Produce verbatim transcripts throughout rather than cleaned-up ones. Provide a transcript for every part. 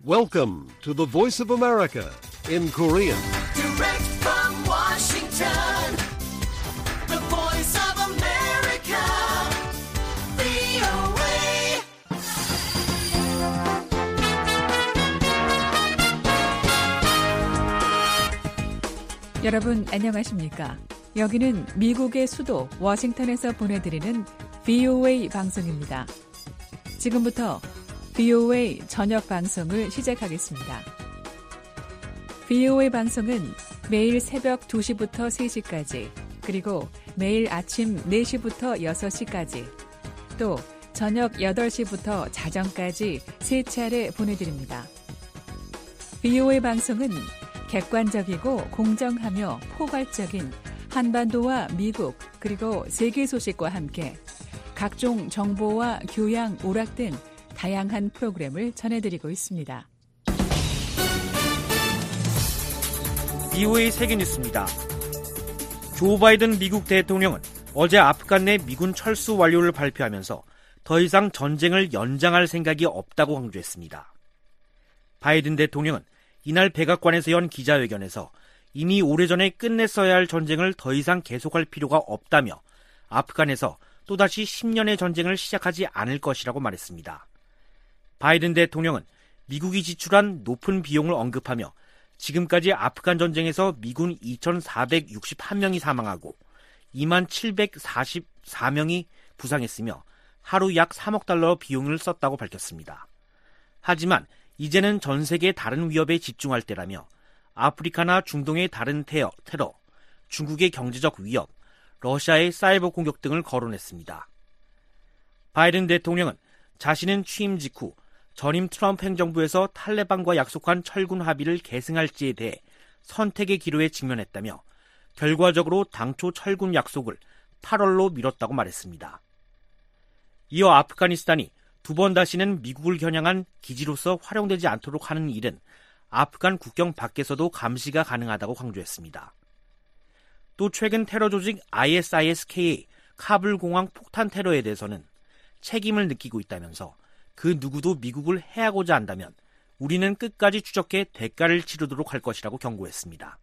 Welcome to the Voice of America in Korean. Direct from Washington, the Voice of America, 브이오에이. 여러분 안녕하십니까? 여기는 미국의 수도 워싱턴에서 보내드리는 브이오에이 방송입니다. 지금부터 브이오에이 저녁 방송을 시작하겠습니다. 브이오에이 방송은 매일 새벽 두 시부터 세 시까지, 그리고 매일 아침 네 시부터 여섯 시까지, 또 저녁 여덟 시부터 자정까지 세 차례 보내드립니다. 브이오에이 방송은 객관적이고 공정하며 포괄적인 한반도와 미국 그리고 세계 소식과 함께 각종 정보와 교양, 오락 등 다양한 프로그램을 전해드리고 있습니다. 브이오에이 세계뉴스입니다. 조 바이든 미국 대통령은 어제 아프간 내 미군 철수 완료를 발표하면서 더 이상 전쟁을 연장할 생각이 없다고 강조했습니다. 바이든 대통령은 이날 백악관에서 연 기자회견에서 이미 오래전에 끝냈어야 할 전쟁을 더 이상 계속할 필요가 없다며 아프간에서 또다시 십 년의 전쟁을 시작하지 않을 것이라고 말했습니다. 바이든 대통령은 미국이 지출한 높은 비용을 언급하며 지금까지 아프간 전쟁에서 미군 이천사백육십일 명이 사망하고 이만 칠백사십사 명이 부상했으며 하루 약 삼억 달러 비용을 썼다고 밝혔습니다. 하지만 이제는 전 세계의 다른 위협에 집중할 때라며 아프리카나 중동의 다른 테러, 테러, 중국의 경제적 위협, 러시아의 사이버 공격 등을 거론했습니다. 바이든 대통령은 자신은 취임 직후 전임 트럼프 행정부에서 탈레반과 약속한 철군 합의를 계승할지에 대해 선택의 기로에 직면했다며 결과적으로 당초 철군 약속을 팔월로 미뤘다고 말했습니다. 이어 아프가니스탄이 두 번 다시는 미국을 겨냥한 기지로서 활용되지 않도록 하는 일은 아프간 국경 밖에서도 감시가 가능하다고 강조했습니다. 또 최근 테러 조직 아이에스아이에스케이의 카불 공항 폭탄 테러에 대해서는 책임을 느끼고 있다면서 그 누구도 미국을 해하고자 한다면 우리는 끝까지 추적해 대가를 치르도록 할 것이라고 경고했습니다.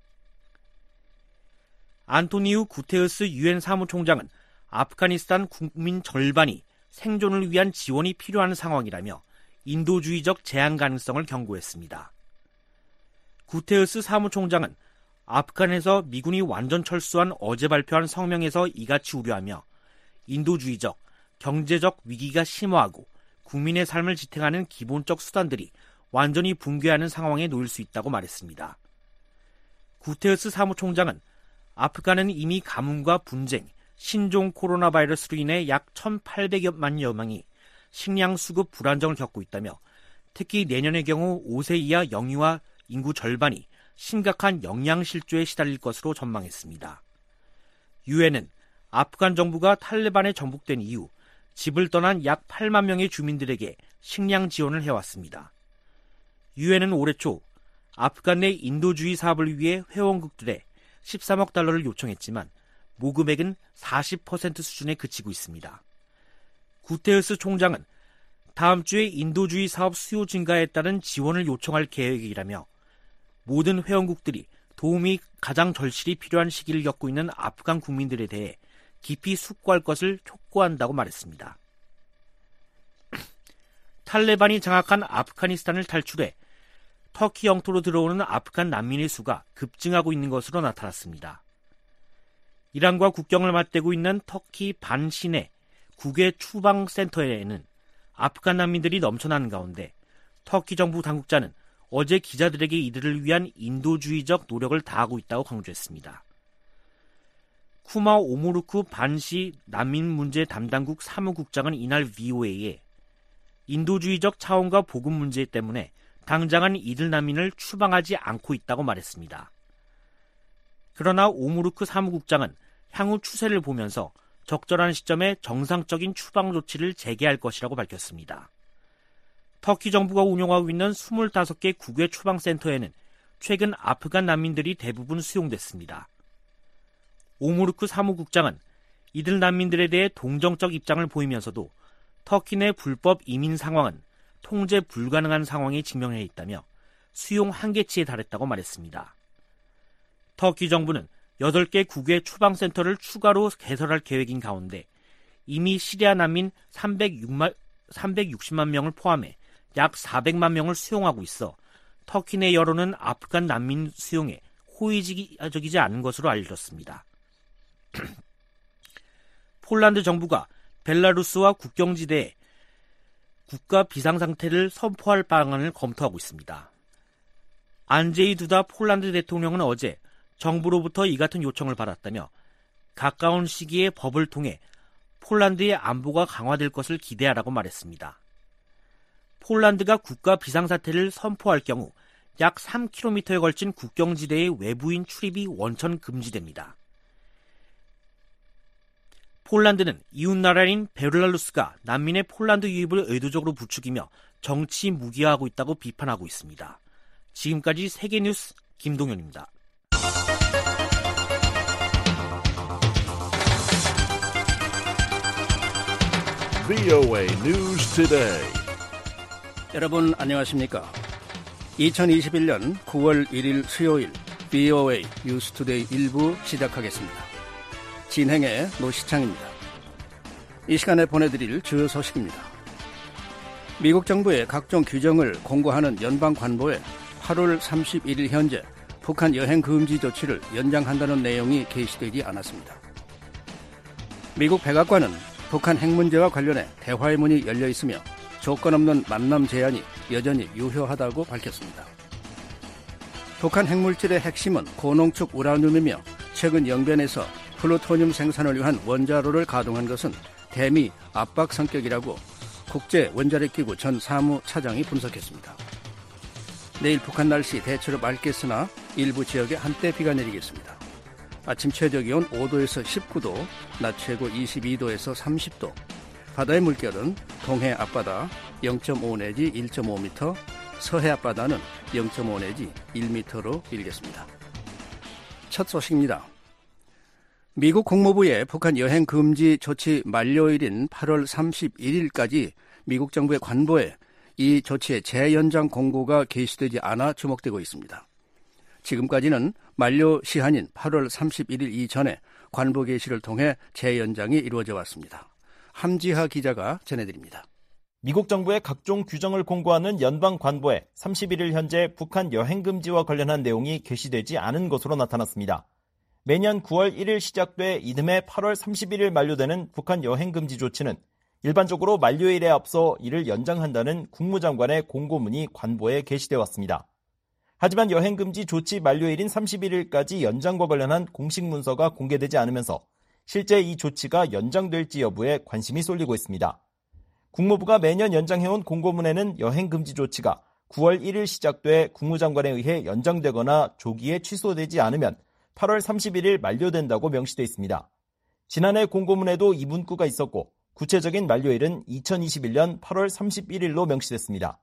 안토니우 구테르스 유엔 사무총장은 아프가니스탄 국민 절반이 생존을 위한 지원이 필요한 상황이라며 인도주의적 재앙 가능성을 경고했습니다. 구테르스 사무총장은 아프간에서 미군이 완전 철수한 어제 발표한 성명에서 이같이 우려하며 인도주의적, 경제적 위기가 심화하고 국민의 삶을 지탱하는 기본적 수단들이 완전히 붕괴하는 상황에 놓일 수 있다고 말했습니다. 구테르스 사무총장은 아프간은 이미 가뭄과 분쟁, 신종 코로나 바이러스로 인해 약 천팔백여만여 명이 식량 수급 불안정을 겪고 있다며 특히 내년의 경우 오 세 이하 영유아 인구 절반이 심각한 영양 실조에 시달릴 것으로 전망했습니다. 유엔은 아프간 정부가 탈레반에 정복된 이후 집을 떠난 약 팔만 명의 주민들에게 식량 지원을 해왔습니다. 유엔은 올해 초 아프간 내 인도주의 사업을 위해 회원국들에 십삼억 달러를 요청했지만 모금액은 사십 퍼센트 수준에 그치고 있습니다. 구테르스 총장은 다음 주에 인도주의 사업 수요 증가에 따른 지원을 요청할 계획이라며 모든 회원국들이 도움이 가장 절실히 필요한 시기를 겪고 있는 아프간 국민들에 대해 깊이 숙고할 것을 촉구한다고 말했습니다. 탈레반이 장악한 아프가니스탄을 탈출해 터키 영토로 들어오는 아프간 난민의 수가 급증하고 있는 것으로 나타났습니다. 이란과 국경을 맞대고 있는 터키 반 시내 국외 추방센터에는 아프간 난민들이 넘쳐나는 가운데 터키 정부 당국자는 어제 기자들에게 이들을 위한 인도주의적 노력을 다하고 있다고 강조했습니다. 쿠마 오모르크 반시 난민 문제 담당국 사무국장은 이날 브이오에이에 인도주의적 차원과 보급 문제 때문에 당장은 이들 난민을 추방하지 않고 있다고 말했습니다. 그러나 오무르크 사무국장은 향후 추세를 보면서 적절한 시점에 정상적인 추방 조치를 재개할 것이라고 밝혔습니다. 터키 정부가 운영하고 있는 스물다섯 개 국외 추방센터에는 최근 아프간 난민들이 대부분 수용됐습니다. 오무르크 사무국장은 이들 난민들에 대해 동정적 입장을 보이면서도 터키 내 불법 이민 상황은 통제 불가능한 상황에 직면해 있다며 수용 한계치에 달했다고 말했습니다. 터키 정부는 여덟 개 국외 추방센터를 추가로 개설할 계획인 가운데 이미 시리아 난민 삼백육십만 명을 포함해 약 사백만 명을 수용하고 있어 터키 내 여론은 아프간 난민 수용에 호의적이지 않은 것으로 알려졌습니다. 폴란드 정부가 벨라루스와 국경지대에 국가 비상상태를 선포할 방안을 검토하고 있습니다. 안제이 두다 폴란드 대통령은 어제 정부로부터 이 같은 요청을 받았다며 가까운 시기에 법을 통해 폴란드의 안보가 강화될 것을 기대하라고 말했습니다. 폴란드가 국가 비상사태를 선포할 경우 약 삼 킬로미터에 걸친 국경지대의 외부인 출입이 원천 금지됩니다. 폴란드는 이웃나라인 벨라루스가 난민의 폴란드 유입을 의도적으로 부추기며 정치 무기화하고 있다고 비판하고 있습니다. 지금까지 세계뉴스 김동현입니다. 브이오에이 News Today. 여러분 안녕하십니까? 이천이십일 년 구월 일일 수요일 브이오에이 뉴스 투데이 일 부 시작하겠습니다. 진행의 노시창입니다. 이 시간에 보내드릴 주요 소식입니다. 미국 정부의 각종 규정을 공고하는 연방 관보에 팔월 삼십일일 현재 북한 여행 금지 조치를 연장한다는 내용이 게시되지 않았습니다. 미국 백악관은 북한 핵 문제와 관련해 대화의 문이 열려 있으며 조건 없는 만남 제한이 여전히 유효하다고 밝혔습니다. 북한 핵물질의 핵심은 고농축 우라늄이며 최근 영변에서 플루토늄 생산을 위한 원자로를 가동한 것은 대미 압박 성격이라고 국제원자력기구 전 사무차장이 분석했습니다. 내일 북한 날씨 대체로 맑겠으나 일부 지역에 한때 비가 내리겠습니다. 아침 최저기온 오 도에서 십구 도, 낮 최고 이십이 도에서 삼십 도, 바다의 물결은 동해 앞바다 영 점 오 내지 일 점 오 미터, 서해 앞바다는 영 점 오 내지 일 미터로 일겠습니다. 첫 소식입니다. 미국 국무부의 북한 여행 금지 조치 만료일인 팔월 삼십일일까지 미국 정부의 관보에 이 조치의 재연장 공고가 게시되지 않아 주목되고 있습니다. 지금까지는 만료 시한인 팔월 삼십일일 이전에 관보 게시를 통해 재연장이 이루어져 왔습니다. 함지하 기자가 전해드립니다. 미국 정부의 각종 규정을 공고하는 연방 관보에 삼십일일 현재 북한 여행 금지와 관련한 내용이 게시되지 않은 것으로 나타났습니다. 매년 구월 일일 시작돼 이듬해 팔월 삼십일일 만료되는 북한 여행 금지 조치는 일반적으로 만료일에 앞서 이를 연장한다는 국무장관의 공고문이 관보에 게시되어 왔습니다. 하지만 여행금지 조치 만료일인 삼십일일까지 연장과 관련한 공식 문서가 공개되지 않으면서 실제 이 조치가 연장될지 여부에 관심이 쏠리고 있습니다. 국무부가 매년 연장해온 공고문에는 여행금지 조치가 구월 일일 시작돼 국무장관에 의해 연장되거나 조기에 취소되지 않으면 팔월 삼십일일 만료된다고 명시되어 있습니다. 지난해 공고문에도 이 문구가 있었고 구체적인 만료일은 이천이십일년 팔월 삼십일일로 명시됐습니다.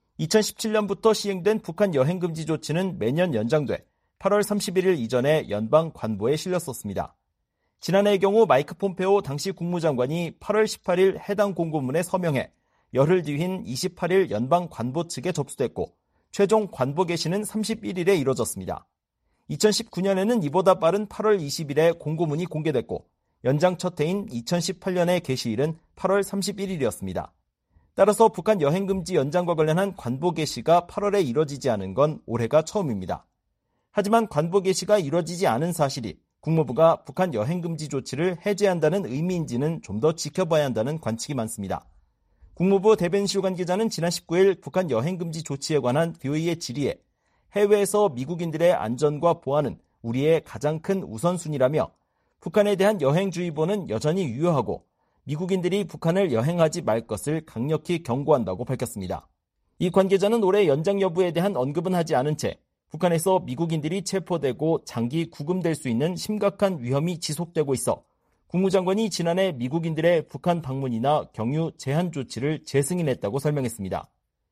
이천십칠년부터 시행된 북한 여행금지 조치는 매년 연장돼 팔월 삼십일일 이전에 연방 관보에 실렸었습니다. 지난해의 경우 마이크 폼페오 당시 국무장관이 팔월 십팔일 해당 공고문에 서명해 열흘 뒤인 이십팔일 연방 관보 측에 접수됐고 최종 관보 게시는 삼십일일에 이뤄졌습니다. 이천십구년에는 이보다 빠른 팔월 이십일에 공고문이 공개됐고 연장 첫 해인 이천십팔년의 게시일은 팔월 삼십일일이었습니다. 따라서 북한 여행금지 연장과 관련한 관보 게시가 팔월에 이뤄지지 않은 건 올해가 처음입니다. 하지만 관보 게시가 이뤄지지 않은 사실이 국무부가 북한 여행금지 조치를 해제한다는 의미인지는 좀 더 지켜봐야 한다는 관측이 많습니다. 국무부 대변실 관계자는 지난 십구일 북한 여행금지 조치에 관한 브이오에이의 질의에 해외에서 미국인들의 안전과 보안은 우리의 가장 큰 우선순위라며 북한에 대한 여행주의보는 여전히 유효하고 미국인들이 북한을 여행하지 말 것을 강력히 경고한다고 밝혔습니다. 이 관계자는 올해 연장 여부에 대한 언급은 하지 않은 채 북한에서 미국인들이 체포되고 장기 구금될 수 있는 심각한 위험이 지속되고 있어 국무장관이 지난해 미국인들의 북한 방문이나 경유 제한 조치를 재승인했다고 설명했습니다.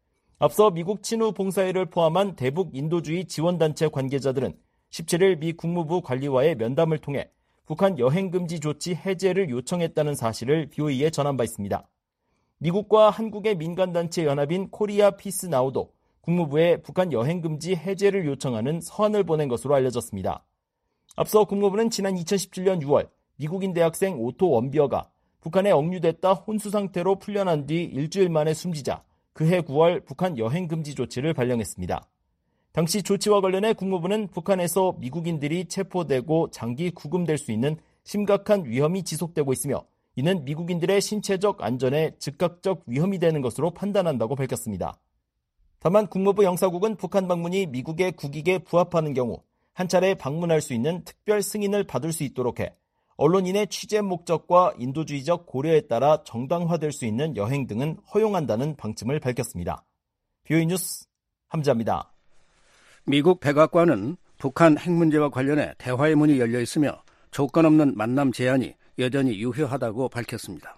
앞서 미국 친우 봉사회를 포함한 대북 인도주의 지원단체 관계자들은 십칠일 미 국무부 관리와의 면담을 통해 북한 여행금지 조치 해제를 요청했다는 사실을 브이오에이에 전한 바 있습니다. 미국과 한국의 민간단체 연합인 코리아 피스 나우도 국무부에 북한 여행금지 해제를 요청하는 서한을 보낸 것으로 알려졌습니다. 앞서 국무부는 지난 이천십칠년 유월 미국인 대학생 오토 원비어가 북한에 억류됐다 혼수 상태로 풀려난 뒤 일주일 만에 숨지자 그해 구월 북한 여행금지 조치를 발령했습니다. 당시 조치와 관련해 국무부는 북한에서 미국인들이 체포되고 장기 구금될 수 있는 심각한 위험이 지속되고 있으며 이는 미국인들의 신체적 안전에 즉각적 위험이 되는 것으로 판단한다고 밝혔습니다. 다만 국무부 영사국은 북한 방문이 미국의 국익에 부합하는 경우 한 차례 방문할 수 있는 특별 승인을 받을 수 있도록 해 언론인의 취재 목적과 인도주의적 고려에 따라 정당화될 수 있는 여행 등은 허용한다는 방침을 밝혔습니다. 비오이 뉴스 함자입니다. 미국 백악관은 북한 핵 문제와 관련해 대화의 문이 열려 있으며 조건 없는 만남 제한이 여전히 유효하다고 밝혔습니다.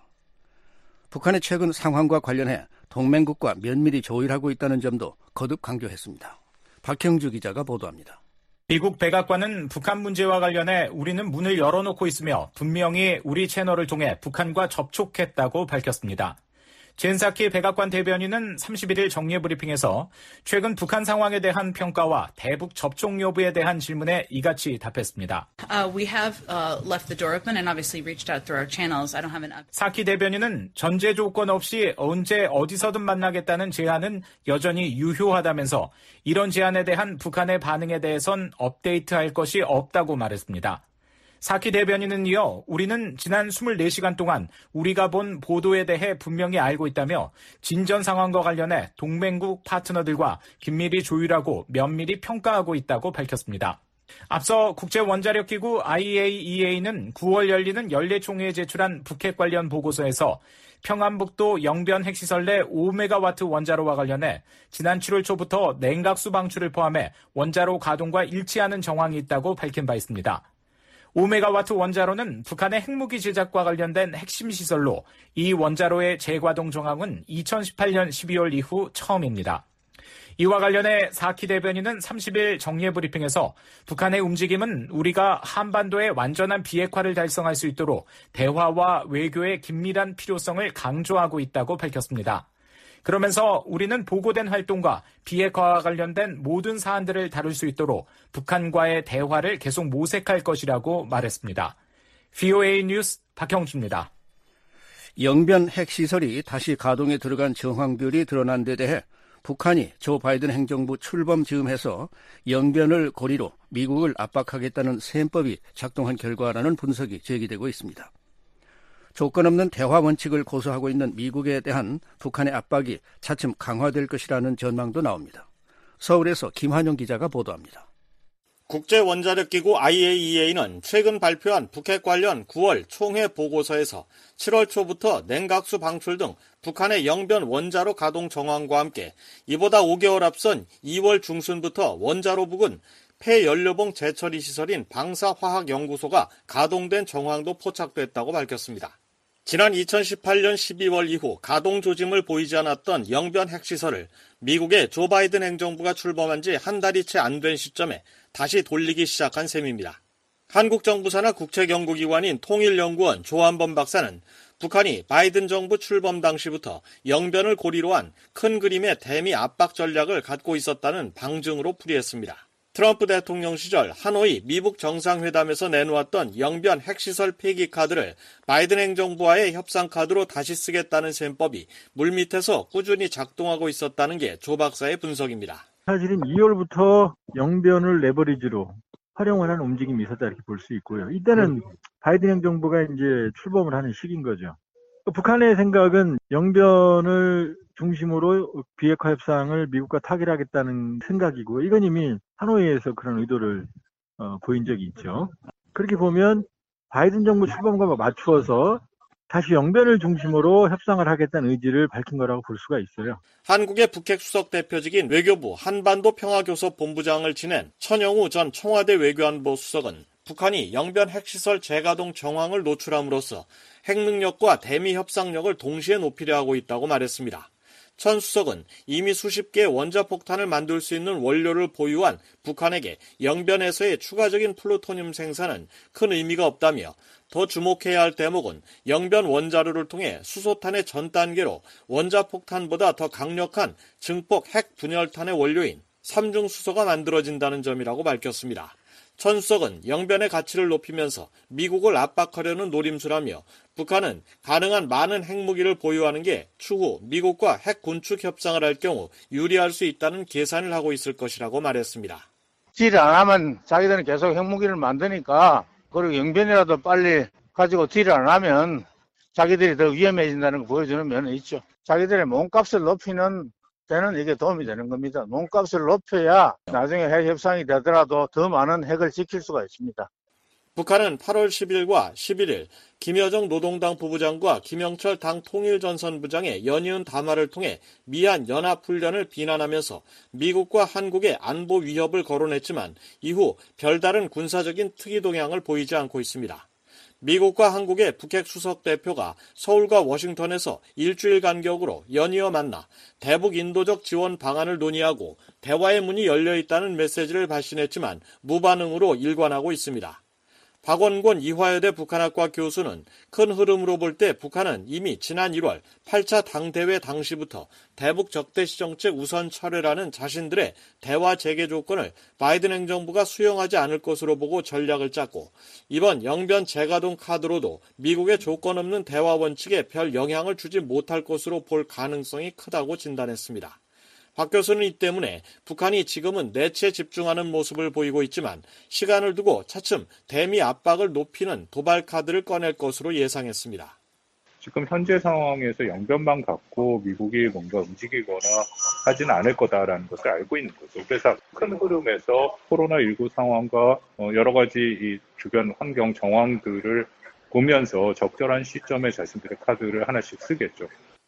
북한의 최근 상황과 관련해 동맹국과 면밀히 조율하고 있다는 점도 거듭 강조했습니다. 박형주 기자가 보도합니다. 미국 백악관은 북한 문제와 관련해 우리는 문을 열어놓고 있으며 분명히 우리 채널을 통해 북한과 접촉했다고 밝혔습니다. 젠 사키 백악관 대변인은 삼십일일 정례 브리핑에서 최근 북한 상황에 대한 평가와 대북 접촉 여부에 대한 질문에 이같이 답했습니다. Uh, we have uh, left the door open and obviously reached out through our channels. I don't have an up- 사키 대변인은 전제 조건 없이 언제 어디서든 만나겠다는 제안은 여전히 유효하다면서 이런 제안에 대한 북한의 반응에 대해선 업데이트할 것이 없다고 말했습니다. 사키 대변인은 이어 우리는 지난 이십사 시간 동안 우리가 본 보도에 대해 분명히 알고 있다며 진전 상황과 관련해 동맹국 파트너들과 긴밀히 조율하고 면밀히 평가하고 있다고 밝혔습니다. 앞서 국제원자력기구 아이에이이에이는 구월 열리는 연례총회에 제출한 북핵 관련 보고서에서 평안북도 영변 핵시설 내 오 메가와트 원자로와 관련해 지난 칠월 초부터 냉각수 방출을 포함해 원자로 가동과 일치하는 정황이 있다고 밝힌 바 있습니다. 오 메가와트 원자로는 북한의 핵무기 제작과 관련된 핵심 시설로 이 원자로의 재가동 정황은 이천십팔년 십이월 이후 처음입니다. 이와 관련해 사키 대변인은 삼십일 정례 브리핑에서 북한의 움직임은 우리가 한반도의 완전한 비핵화를 달성할 수 있도록 대화와 외교의 긴밀한 필요성을 강조하고 있다고 밝혔습니다. 그러면서 우리는 보고된 활동과 비핵화와 관련된 모든 사안들을 다룰 수 있도록 북한과의 대화를 계속 모색할 것이라고 말했습니다. 비오에이 뉴스 박형주입니다. 영변 핵시설이 다시 가동에 들어간 정황들이 드러난 데 대해 북한이 조 바이든 행정부 출범 즈음해서 영변을 고리로 미국을 압박하겠다는 셈법이 작동한 결과라는 분석이 제기되고 있습니다. 조건 없는 대화 원칙을 고수하고 있는 미국에 대한 북한의 압박이 차츰 강화될 것이라는 전망도 나옵니다. 서울에서 김환영 기자가 보도합니다. 국제원자력기구 아이에이이에이는 최근 발표한 북핵 관련 구월 총회 보고서에서 칠월 초부터 냉각수 방출 등 북한의 영변 원자로 가동 정황과 함께 이보다 오 개월 앞선 이월 중순부터 원자로 부근 폐연료봉 재처리 시설인 방사화학연구소가 가동된 정황도 포착됐다고 밝혔습니다. 지난 이천십팔년 십이월 이후 가동 조짐을 보이지 않았던 영변 핵시설을 미국의 조 바이든 행정부가 출범한 지 한 달이 채 안 된 시점에 다시 돌리기 시작한 셈입니다. 한국 정부 산하 국책연구기관인 통일연구원 조한범 박사는 북한이 바이든 정부 출범 당시부터 영변을 고리로 한 큰 그림의 대미 압박 전략을 갖고 있었다는 방증으로 풀이했습니다. 트럼프 대통령 시절 하노이 미북 정상회담에서 내놓았던 영변 핵시설 폐기 카드를 바이든 행정부와의 협상 카드로 다시 쓰겠다는 셈법이 물밑에서 꾸준히 작동하고 있었다는 게 조 박사의 분석입니다. 사실은 이월부터 영변을 레버리지로 활용을 하는 움직임이 있었다 이렇게 볼 수 있고요. 이때는 바이든 행정부가 이제 출범을 하는 시기인 거죠. 북한의 생각은 영변을 중심으로 비핵화 협상을 미국과 타결하겠다는 생각이고 이건 이미 하노이에서 그런 의도를 어, 보인 적이 있죠. 그렇게 보면 바이든 정부 출범과 맞추어서 다시 영변을 중심으로 협상을 하겠다는 의지를 밝힌 거라고 볼 수가 있어요. 한국의 북핵 수석 대표직인 외교부 한반도 평화교섭 본부장을 지낸 천영우 전 청와대 외교안보 수석은 북한이 영변 핵시설 재가동 정황을 노출함으로써 핵능력과 대미 협상력을 동시에 높이려 하고 있다고 말했습니다. 천 수석은 이미 수십 개의 원자폭탄을 만들 수 있는 원료를 보유한 북한에게 영변에서의 추가적인 플루토늄 생산은 큰 의미가 없다며 더 주목해야 할 대목은 영변 원자로를 통해 수소탄의 전 단계로 원자폭탄보다 더 강력한 증폭 핵 분열탄의 원료인 삼중수소가 만들어진다는 점이라고 밝혔습니다. 천 수석은 영변의 가치를 높이면서 미국을 압박하려는 노림수라며 북한은 가능한 많은 핵무기를 보유하는 게 추후 미국과 핵 군축 협상을 할 경우 유리할 수 있다는 계산을 하고 있을 것이라고 말했습니다. 딜 안 하면 자기들은 계속 핵무기를 만드니까 그리고 영변이라도 빨리 가지고 딜을 안 하면 자기들이 더 위험해진다는 걸 보여주는 면은 있죠. 자기들의 몸값을 높이는 때는 이게 도움이 되는 겁니다. 몸값을 높여야 나중에 핵 협상이 되더라도 더 많은 핵을 지킬 수가 있습니다. 북한은 팔월 십일과 십일일 김여정 노동당 부부장과 김영철 당 통일전선부장의 연이은 담화를 통해 미한 연합훈련을 비난하면서 미국과 한국의 안보 위협을 거론했지만 이후 별다른 군사적인 특이 동향을 보이지 않고 있습니다. 미국과 한국의 북핵 수석 대표가 서울과 워싱턴에서 일주일 간격으로 연이어 만나 대북 인도적 지원 방안을 논의하고 대화의 문이 열려 있다는 메시지를 발신했지만 무반응으로 일관하고 있습니다. 박원곤 이화여대 북한학과 교수는 큰 흐름으로 볼 때 북한은 이미 지난 일월 팔 차 당대회 당시부터 대북 적대시 정책 우선 철회라는 자신들의 대화 재개 조건을 바이든 행정부가 수용하지 않을 것으로 보고 전략을 짰고 이번 영변 재가동 카드로도 미국의 조건 없는 대화 원칙에 별 영향을 주지 못할 것으로 볼 가능성이 크다고 진단했습니다. 박 교수는 이 때문에 북한이 지금은 내치에 집중하는 모습을 보이고 있지만 시간을 두고 차츰 대미 압박을 높이는 도발 카드를 꺼낼 것으로 예상했습니다. 지금 현재 상황에서 영변만 갖고 미국이 뭔가 움직이거나 하지는 않을 거다라는 것을 알고 있는 거죠. 그래서 큰 흐름에서 코로나십구 상황과 여러 가지 이 주변 환경 정황들을 보면서 적절한 시점에 자신들의 카드를 하나씩 쓰겠죠.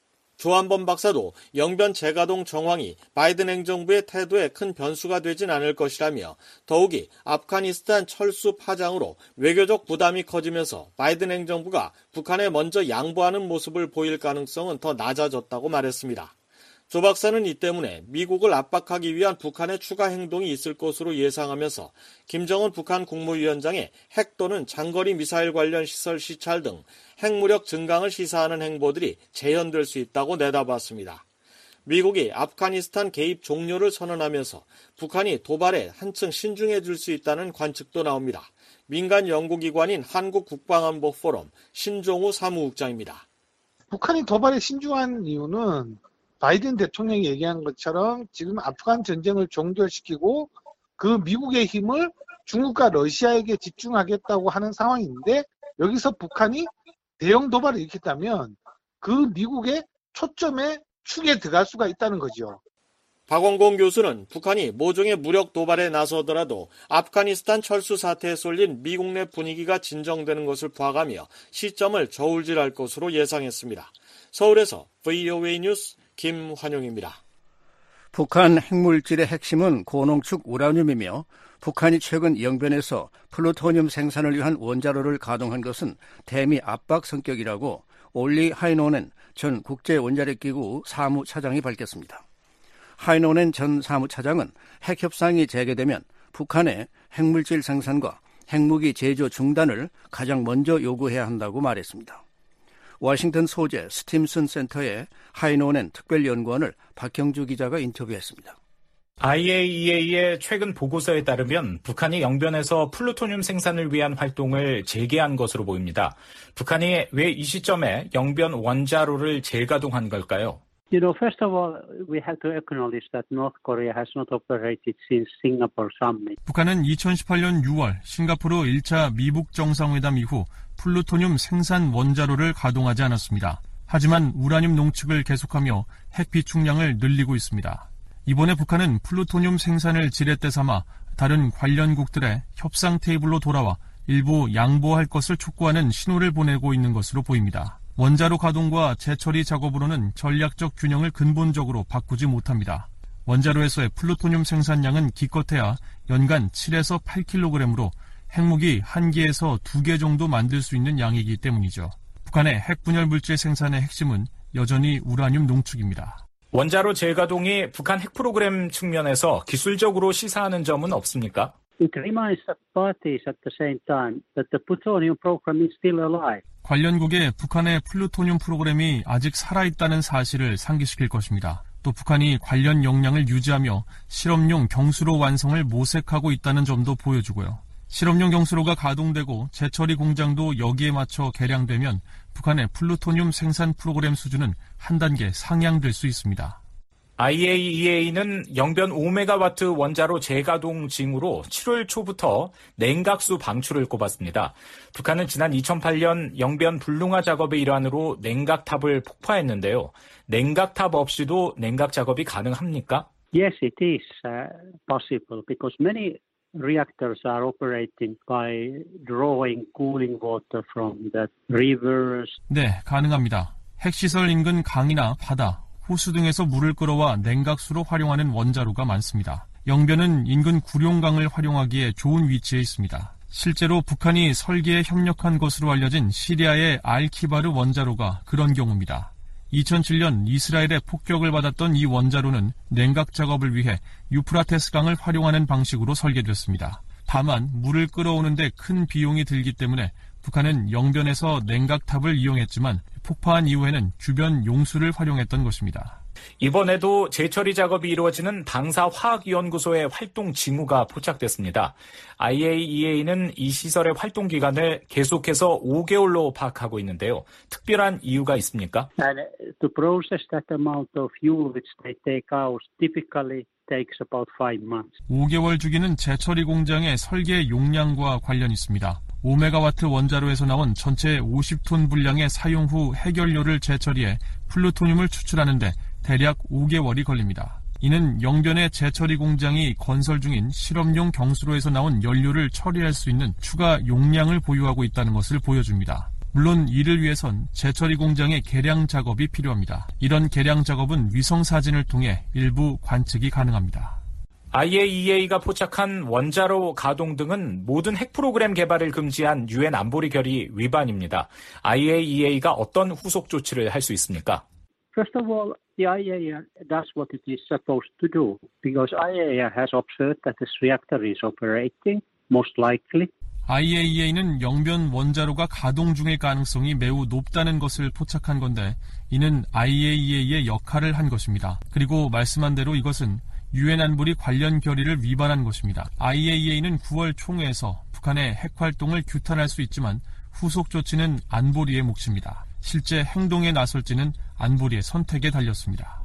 조한범 박사도 영변 재가동 정황이 바이든 행정부의 태도에 큰 변수가 되진 않을 것이라며 더욱이 아프가니스탄 철수 파장으로 외교적 부담이 커지면서 바이든 행정부가 북한에 먼저 양보하는 모습을 보일 가능성은 더 낮아졌다고 말했습니다. 조 박사는 이 때문에 미국을 압박하기 위한 북한의 추가 행동이 있을 것으로 예상하면서 김정은 북한 국무위원장의 핵 또는 장거리 미사일 관련 시설 시찰 등 핵무력 증강을 시사하는 행보들이 재현될 수 있다고 내다봤습니다. 미국이 아프가니스탄 개입 종료를 선언하면서 북한이 도발에 한층 신중해질 수 있다는 관측도 나옵니다. 민간 연구기관인 한국국방안보포럼 신종우 사무국장입니다. 북한이 도발에 신중한 이유는 바이든 대통령이 얘기하는 것처럼 지금 아프간 전쟁을 종결시키고 그 미국의 힘을 중국과 러시아에게 집중하겠다고 하는 상황인데 여기서 북한이 대형 도발을 일으켰다면 그 미국의 초점의 축에 들어갈 수가 있다는 거죠. 박원공 교수는 북한이 모종의 무력 도발에 나서더라도 아프가니스탄 철수 사태에 쏠린 미국 내 분위기가 진정되는 것을 봐가며 시점을 저울질할 것으로 예상했습니다. 서울에서 브이오에이 뉴스 김환용입니다. 북한 핵물질의 핵심은 고농축 우라늄이며 북한이 최근 영변에서 플루토늄 생산을 위한 원자로를 가동한 것은 대미 압박 성격이라고 올리 하이노넨 전 국제원자력기구 사무차장이 밝혔습니다. 하이노넨 전 사무차장은 핵협상이 재개되면 북한의 핵물질 생산과 핵무기 제조 중단을 가장 먼저 요구해야 한다고 말했습니다. 워싱턴 소재 스팀슨 센터의 하이노넨 특별연구원을 박형주 기자가 인터뷰했습니다. 아이에이이에이의 최근 보고서에 따르면 북한이 영변에서 플루토늄 생산을 위한 활동을 재개한 것으로 보입니다. 북한이 왜 이 시점에 영변 원자로를 재가동한 걸까요? You know, first of all, we have to acknowledge that North Korea has not operated since Singapore summit. 북한은 이천십팔년 유월 싱가포르 일 차 미북 정상회담 이후 플루토늄 생산 원자로를 가동하지 않았습니다. 하지만 우라늄 농축을 계속하며 핵 비축량을 늘리고 있습니다. 이번에 북한은 플루토늄 생산을 지렛대 삼아 다른 관련국들의 협상 테이블로 돌아와 일부 양보할 것을 촉구하는 신호를 보내고 있는 것으로 보입니다. 원자로 가동과 재처리 작업으로는 전략적 균형을 근본적으로 바꾸지 못합니다. 원자로에서의 플루토늄 생산량은 기껏해야 연간 칠에서 팔 킬로그램으로 핵무기 한 개에서 두 개 정도 만들 수 있는 양이기 때문이죠. 북한의 핵분열 물질 생산의 핵심은 여전히 우라늄 농축입니다. 원자로 재가동이 북한 핵 프로그램 측면에서 기술적으로 시사하는 점은 없습니까? It reminds the parties at the same time that the plutonium program is still alive. 관련국에 북한의 플루토늄 프로그램이 아직 살아있다는 사실을 상기시킬 것입니다. 또 북한이 관련 역량을 유지하며 실험용 경수로 완성을 모색하고 있다는 점도 보여주고요. 실험용 경수로가 가동되고 재처리 공장도 여기에 맞춰 개량되면 북한의 플루토늄 생산 프로그램 수준은 한 단계 상향될 수 있습니다. 아이에이이에이는 영변 오 메가와트 원자로 재가동 징후로 칠월 초부터 냉각수 방출을 꼽았습니다. 북한은 지난 이천팔 년 영변 불능화 작업의 일환으로 냉각탑을 폭파했는데요. 냉각탑 없이도 냉각 작업이 가능합니까? Yes, it is uh, possible because many reactors are operating by drawing cooling water from the rivers. 네, 가능합니다. 핵시설 인근 강이나 바다, 호수 등에서 물을 끌어와 냉각수로 활용하는 원자로가 많습니다. 영변은 인근 구룡강을 활용하기에 좋은 위치에 있습니다. 실제로 북한이 설계에 협력한 것으로 알려진 시리아의 알키바르 원자로가 그런 경우입니다. 이천칠 년 이스라엘의 폭격을 받았던 이 원자로는 냉각 작업을 위해 유프라테스 강을 활용하는 방식으로 설계됐습니다. 다만 물을 끌어오는데 큰 비용이 들기 때문에 북한은 영변에서 냉각탑을 이용했지만 폭파한 이후에는 주변 용수를 활용했던 것입니다. 이번에도 재처리 작업이 이루어지는 방사화학연구소의 활동 징후가 포착됐습니다. 아이에이이에이는 이 시설의 활동 기간을 계속해서 오 개월로 파악하고 있는데요. 특별한 이유가 있습니까? And to process that amount of fuel which they take out typically takes about five months. 오 개월 주기는 재처리 공장의 설계 용량과 관련이 있습니다. 오 메가와트 원자로에서 나온 전체 오십 톤 분량의 사용 후 해결료를 재처리해 플루토늄을 추출하는데 대략 오 개월이 걸립니다. 이는 영변의 재처리 공장이 건설 중인 실험용 경수로에서 나온 연료를 처리할 수 있는 추가 용량을 보유하고 있다는 것을 보여줍니다. 물론 이를 위해선 재처리 공장의 개량 작업이 필요합니다. 이런 개량 작업은 위성 사진을 통해 일부 관측이 가능합니다. 아이에이이에이가 포착한 원자로 가동 등은 모든 핵 프로그램 개발을 금지한 유엔 안보리 결의 위반입니다. 아이에이이에이가 어떤 후속 조치를 할 수 있습니까? First of all, the I A E A does what it is supposed to do because I A E A has observed that this reactor is operating, most likely. 아이에이이에이는 영변 원자로가 가동 중일 가능성이 매우 높다는 것을 포착한 건데 이는 아이에이이에이의 역할을 한 것입니다. 그리고 말씀한 대로 이것은 유엔 안보리 관련 결의를 위반한 것입니다. 아이에이이에이는 구월 총회에서 북한의 핵 활동을 규탄할 수 있지만 후속 조치는 안보리의 몫입니다. 실제 행동에 나설지는 안보리의 선택에 달렸습니다.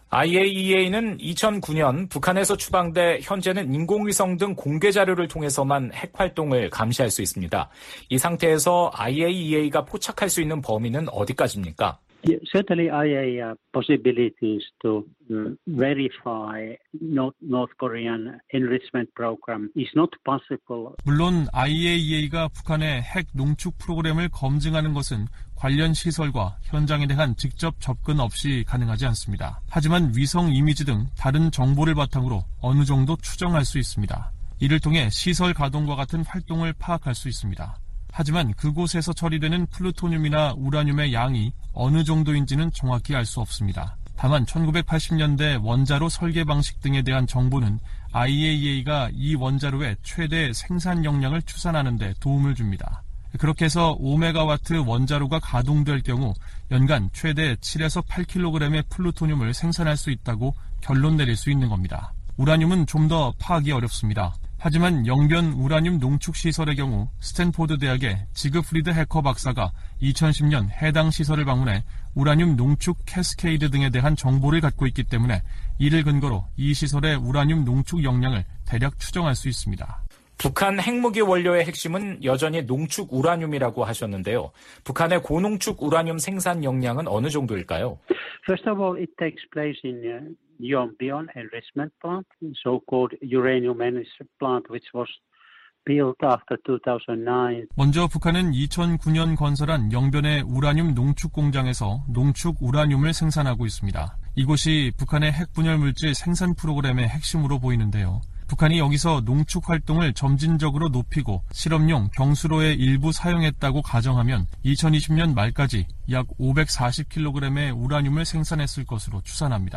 아이에이이에이는 이천구 년 북한에서 추방돼 현재는 인공위성 등 공개 자료를 통해서만 핵 활동을 감시할 수 있습니다. 이 상태에서 아이에이이에이가 포착할 수 있는 범위는 어디까지입니까? Yeah, certainly I A E A possibilities to uh, verify North, North Korean enrichment program is not possible. 물론 아이에이이에이가 북한의 핵 농축 프로그램을 검증하는 것은 관련 시설과 현장에 대한 직접 접근 없이 가능하지 않습니다. 하지만 위성 이미지 등 다른 정보를 바탕으로 어느 정도 추정할 수 있습니다. 이를 통해 시설 가동과 같은 활동을 파악할 수 있습니다. 하지만 그곳에서 처리되는 플루토늄이나 우라늄의 양이 어느 정도인지는 정확히 알 수 없습니다. 다만 천구백팔십 년대 원자로 설계 방식 등에 대한 정보는 아이에이이에이가 이 원자로의 최대 생산 역량을 추산하는 데 도움을 줍니다. 그렇게 해서 오 메가와트 원자로가 가동될 경우 연간 최대 칠에서 팔 킬로그램의 플루토늄을 생산할 수 있다고 결론 내릴 수 있는 겁니다. 우라늄은 좀 더 파악이 어렵습니다. 하지만 영변 우라늄 농축 시설의 경우 스탠포드 대학의 지그프리드 해커 박사가 이천십 년 해당 시설을 방문해 우라늄 농축 캐스케이드 등에 대한 정보를 갖고 있기 때문에 이를 근거로 이 시설의 우라늄 농축 역량을 대략 추정할 수 있습니다. 북한 핵무기 원료의 핵심은 여전히 농축 우라늄이라고 하셨는데요. 북한의 고농축 우라늄 생산 역량은 어느 정도일까요? First of all, it takes place in uh, Yongbyon enrichment plant, so-called uranium enrichment plant, which was built after two thousand nine. 먼저 북한은 이천구 년 건설한 영변의 우라늄 농축 공장에서 농축 우라늄을 생산하고 있습니다. 이곳이 북한의 핵 분열 물질 생산 프로그램의 핵심으로 보이는데요. 북한이 여기서 농축 활동을 점진적으로 높이고 실험용 경수로의 일부 사용했다고 가정하면 이천이십 년 말까지 약 오백사십 킬로그램의 우라늄을 생산했을 것으로 추산합니다.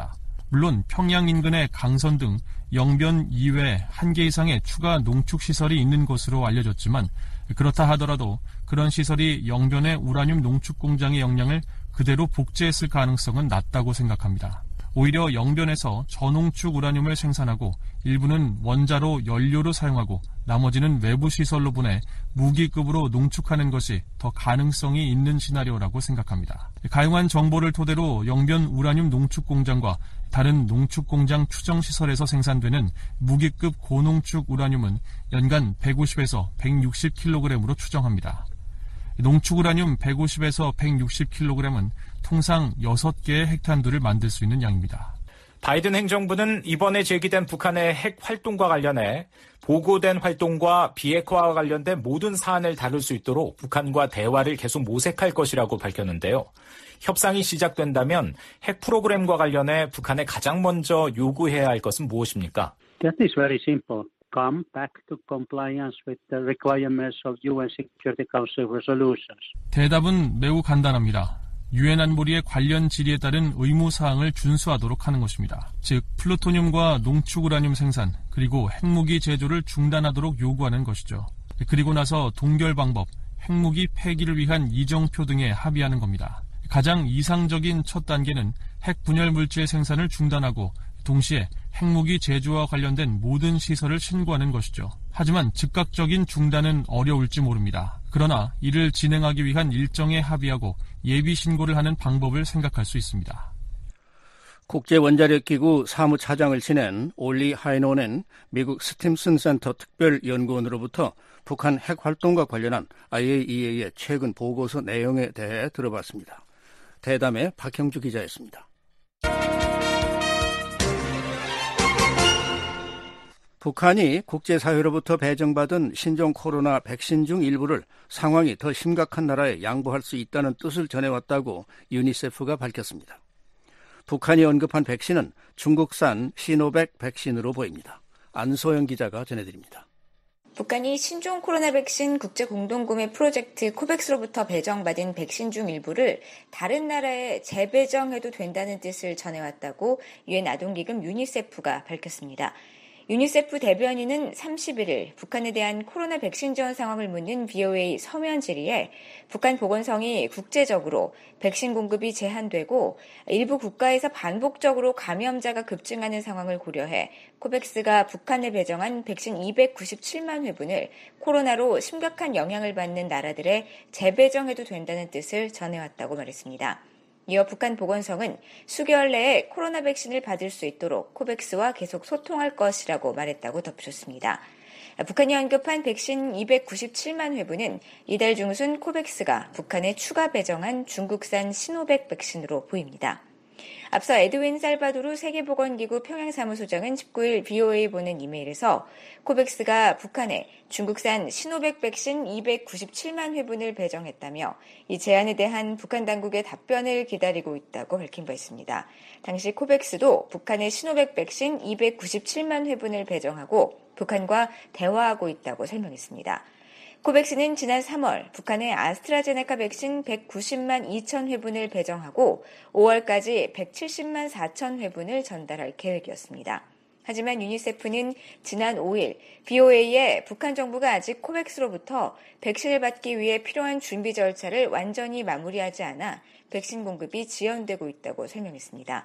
물론 평양 인근의 강선 등 영변 이외에 한 개 이상의 추가 농축시설이 있는 것으로 알려졌지만 그렇다 하더라도 그런 시설이 영변의 우라늄 농축 공장의 역량을 그대로 복제했을 가능성은 낮다고 생각합니다. 오히려 영변에서 저농축 우라늄을 생산하고 일부는 원자로 연료로 사용하고 나머지는 외부 시설로 보내 무기급으로 농축하는 것이 더 가능성이 있는 시나리오라고 생각합니다. 가용한 정보를 토대로 영변 우라늄 농축 공장과 다른 농축 공장 추정 시설에서 생산되는 무기급 고농축 우라늄은 연간 백오십에서 백육십 킬로그램으로 추정합니다. 농축 우라늄 백오십에서 백육십 킬로그램은 통상 여섯 개의 핵탄두를 만들 수 있는 양입니다. 바이든 행정부는 이번에 제기된 북한의 핵 활동과 관련해 보고된 활동과 비핵화와 관련된 모든 사안을 다룰 수 있도록 북한과 대화를 계속 모색할 것이라고 밝혔는데요. 협상이 시작된다면 핵 프로그램과 관련해 북한에 가장 먼저 요구해야 할 것은 무엇입니까? That is very simple. Come back to compliance with the requirements of U N Security Council resolutions. 대답은 매우 간단합니다. 유엔 안보리의 관련 질의에 따른 의무사항을 준수하도록 하는 것입니다. 즉 플루토늄과 농축 우라늄 생산 그리고 핵무기 제조를 중단하도록 요구하는 것이죠. 그리고 나서 동결 방법, 핵무기 폐기를 위한 이정표 등에 합의하는 겁니다. 가장 이상적인 첫 단계는 핵 분열 물질 생산을 중단하고 동시에 핵무기 제조와 관련된 모든 시설을 신고하는 것이죠. 하지만 즉각적인 중단은 어려울지 모릅니다. 그러나 이를 진행하기 위한 일정에 합의하고 예비 신고를 하는 방법을 생각할 수 있습니다. 국제원자력기구 사무차장을 지낸 올리 하이노는 미국 스팀슨 센터 특별연구원으로부터 북한 핵활동과 관련한 아이에이이에이의 최근 보고서 내용에 대해 들어봤습니다. 대담의 박형주 기자였습니다. 북한이 국제사회로부터 배정받은 신종 코로나 백신 중 일부를 상황이 더 심각한 나라에 양보할 수 있다는 뜻을 전해왔다고 유니세프가 밝혔습니다. 북한이 언급한 백신은 중국산 시노백 백신으로 보입니다. 안소영 기자가 전해드립니다. 북한이 신종 코로나 백신 국제공동구매 프로젝트 코백스로부터 배정받은 백신 중 일부를 다른 나라에 재배정해도 된다는 뜻을 전해왔다고 유엔 아동기금 유니세프가 밝혔습니다. 유니세프 대변인은 삼십일일 북한에 대한 코로나 백신 지원 상황을 묻는 브이오에이 서면 질의에 북한 보건성이 국제적으로 백신 공급이 제한되고 일부 국가에서 반복적으로 감염자가 급증하는 상황을 고려해 코백스가 북한에 배정한 백신 이백구십칠만 회분을 코로나로 심각한 영향을 받는 나라들에 재배정해도 된다는 뜻을 전해왔다고 말했습니다. 이어 북한 보건성은 수개월 내에 코로나 백신을 받을 수 있도록 코백스와 계속 소통할 것이라고 말했다고 덧붙였습니다. 북한이 언급한 백신 이백구십칠만 회분은 이달 중순 코백스가 북한에 추가 배정한 중국산 시노백 백신으로 보입니다. 앞서 에드윈 살바도르 세계보건기구 평양사무소장은 십구일 브이오에이 보낸 이메일에서 코백스가 북한에 중국산 시노백 백신 이백구십칠만 회분을 배정했다며 이 제안에 대한 북한 당국의 답변을 기다리고 있다고 밝힌 바 있습니다. 당시 코백스도 북한의 시노백 백신 이백구십칠만 회분을 배정하고 북한과 대화하고 있다고 설명했습니다. 코백스는 지난 삼월 북한에 아스트라제네카 백신 백구십만 이천 회분을 배정하고 오월까지 백칠십만 사천 회분을 전달할 계획이었습니다. 하지만 유니세프는 지난 오일 브이오에이에 북한 정부가 아직 코백스로부터 백신을 받기 위해 필요한 준비 절차를 완전히 마무리하지 않아 백신 공급이 지연되고 있다고 설명했습니다.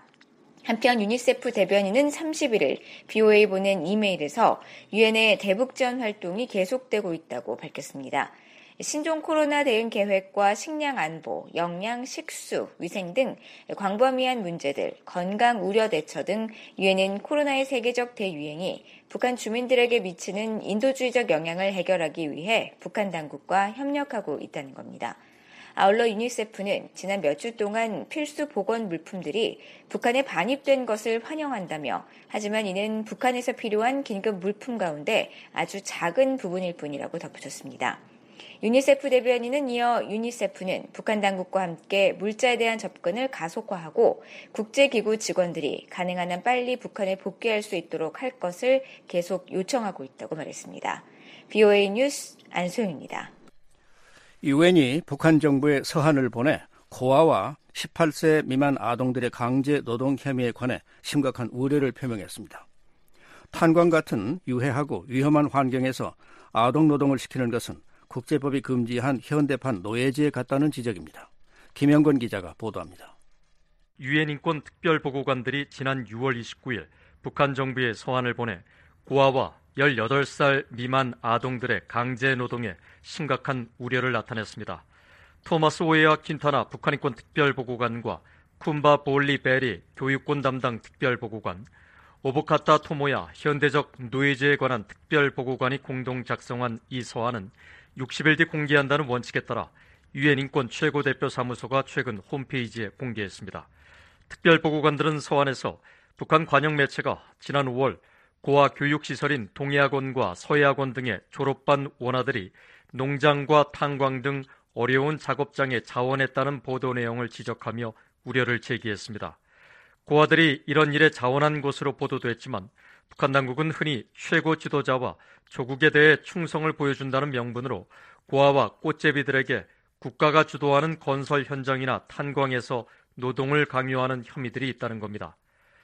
한편 유니세프 대변인은 삼십일일 브이오에이 보낸 이메일에서 유엔의 대북 지원 활동이 계속되고 있다고 밝혔습니다. 신종 코로나 대응 계획과 식량 안보, 영양, 식수, 위생 등 광범위한 문제들, 건강 우려 대처 등 유엔은 코로나의 세계적 대유행이 북한 주민들에게 미치는 인도주의적 영향을 해결하기 위해 북한 당국과 협력하고 있다는 겁니다. 아울러 유니세프는 지난 몇 주 동안 필수 보건 물품들이 북한에 반입된 것을 환영한다며 하지만 이는 북한에서 필요한 긴급 물품 가운데 아주 작은 부분일 뿐이라고 덧붙였습니다. 유니세프 대변인은 이어 유니세프는 북한 당국과 함께 물자에 대한 접근을 가속화하고 국제기구 직원들이 가능한 한 빨리 북한에 복귀할 수 있도록 할 것을 계속 요청하고 있다고 말했습니다. 브이오에이 뉴스 안소영입니다. 유엔이 북한 정부에 서한을 보내 고아와 십팔 세 미만 아동들의 강제 노동 혐의에 관해 심각한 우려를 표명했습니다. 탄광 같은 유해하고 위험한 환경에서 아동 노동을 시키는 것은 국제법이 금지한 현대판 노예제에 같다는 지적입니다. 김영건 기자가 보도합니다. 유엔 인권 특별보고관들이 지난 유월 이십구일 북한 정부에 서한을 보내 고아와 열여덟 살 미만 아동들의 강제 노동에 심각한 우려를 나타냈습니다. 토마스 오에아 킨타나 북한 인권 특별보고관과 쿤바 볼리 베리 교육권 담당 특별보고관, 오보카타 토모야 현대적 노예제에 관한 특별보고관이 공동 작성한 이 서한은 육십 일 뒤 공개한다는 원칙에 따라 유엔 인권 최고대표 사무소가 최근 홈페이지에 공개했습니다. 특별보고관들은 서한에서 북한 관영 매체가 지난 오월 고아 교육시설인 동해학원과 서해학원 등의 졸업반 원아들이 농장과 탄광 등 어려운 작업장에 자원했다는 보도 내용을 지적하며 우려를 제기했습니다. 고아들이 이런 일에 자원한 것으로 보도됐지만 북한 당국은 흔히 최고 지도자와 조국에 대해 충성을 보여준다는 명분으로 고아와 꽃제비들에게 국가가 주도하는 건설 현장이나 탄광에서 노동을 강요하는 혐의들이 있다는 겁니다.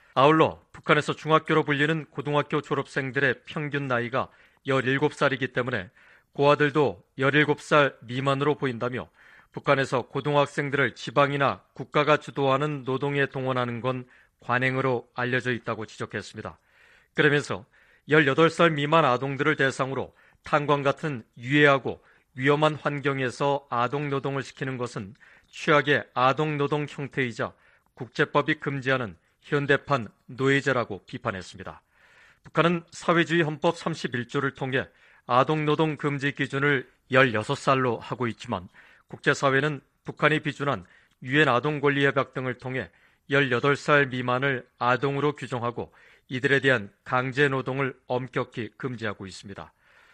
아울러 북한에서 중학교로 불리는 고등학교 졸업생들의 평균 나이가 열일곱 살이기 때문에 고아들도 열일곱 살 미만으로 보인다며 북한에서 고등학생들을 지방이나 국가가 주도하는 노동에 동원하는 건 관행으로 알려져 있다고 지적했습니다. 그러면서 열여덟 살 미만 아동들을 대상으로 탄광 같은 유해하고 위험한 환경에서 아동 노동을 시키는 것은 최악의 아동 노동 형태이자 국제법이 금지하는 현대판 노예제라고 비판했습니다. 북한은 사회주의 헌법 삼십일 조를 통해 아동 노동 금지 기준을 열여섯 살로 하고 있지만 국제사회는 북한이 비준한 유엔 아동권리협약 등을 통해 열여덟 살 미만을 아동으로 규정하고 이들에 대한 강제 노동을 엄격히 금지하고 있습니다.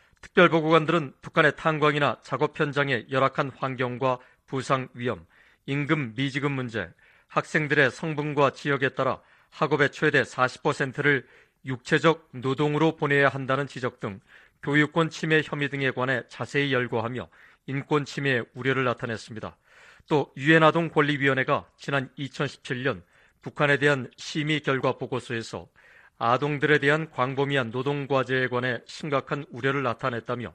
특별보고관들은 북한의 탄광이나 작업 현장의 열악한 환경과 부상 위험, 임금 미지급 문제, 학생들의 성분과 지역에 따라 학업의 최대 사십 퍼센트를 육체적 노동으로 보내야 한다는 지적 등 교육권 침해 혐의 등에 관해 자세히 열거하며 인권 침해의 우려를 나타냈습니다. 또 유엔 아동권리위원회가 지난 이천십칠 년 북한에 대한 심의 결과 보고서에서 아동들에 대한 광범위한 노동과제에 관해 심각한 우려를 나타냈다며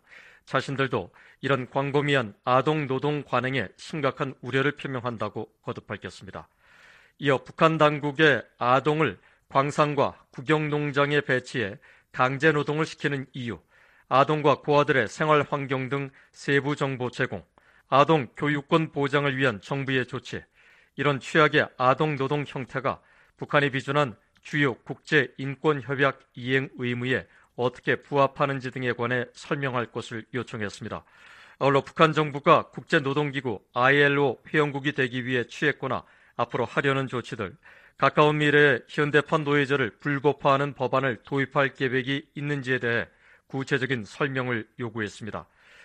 자신들도 이런 광범위한 아동 노동 관행에 심각한 우려를 표명한다고 거듭 밝혔습니다. 이어 북한 당국의 아동을 광산과 국영농장에 배치해 강제 노동을 시키는 이유, 아동과 고아들의 생활 환경 등 세부 정보 제공, 아동 교육권 보장을 위한 정부의 조치, 이런 최악의 아동 노동 형태가 북한이 비준한 주요 국제 인권 협약 이행 의무에 어떻게 부합하는지 등에 관해 설명할 것을 요청했습니다. 아울러 북한 정부가 국제노동기구 아이엘오 회원국이 되기 위해 취했거나 앞으로 하려는 조치들, 가까운 미래에 현대판 노예제를 불법화하는 법안을 도입할 계획이 있는지에 대해 구체적인 설명을 요구했습니다.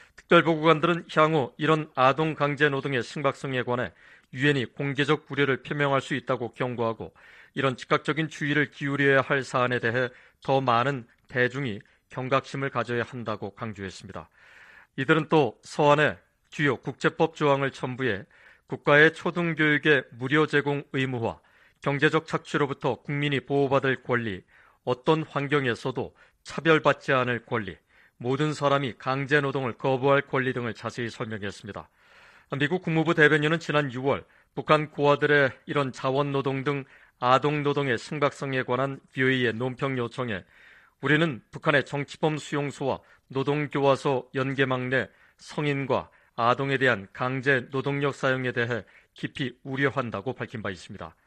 특별보고관들은 향후 이런 아동 강제 노동의 심각성에 관해 유엔이 공개적 우려를 표명할 수 있다고 경고하고 이런 즉각적인 주의를 기울여야 할 사안에 대해 더 많은 대중이 경각심을 가져야 한다고 강조했습니다. 이들은 또 서한에 주요 국제법 조항을 첨부해 국가의 초등교육의 무료 제공 의무화, 경제적 착취로부터 국민이 보호받을 권리, 어떤 환경에서도 차별받지 않을 권리, 모든 사람이 강제 노동을 거부할 권리 등을 자세히 설명했습니다. 미국 국무부 대변인은 지난 유월 북한 고아들의 이런 자원노동 등 아동노동의 심각성에 관한 브이오에이의 논평 요청에 우리는 북한의 정치범 수용소와 노동교화소 연계망 내 성인과 아동에 대한 강제 노동력 사용에 대해 깊이 우려한다고 밝힌 바 있습니다.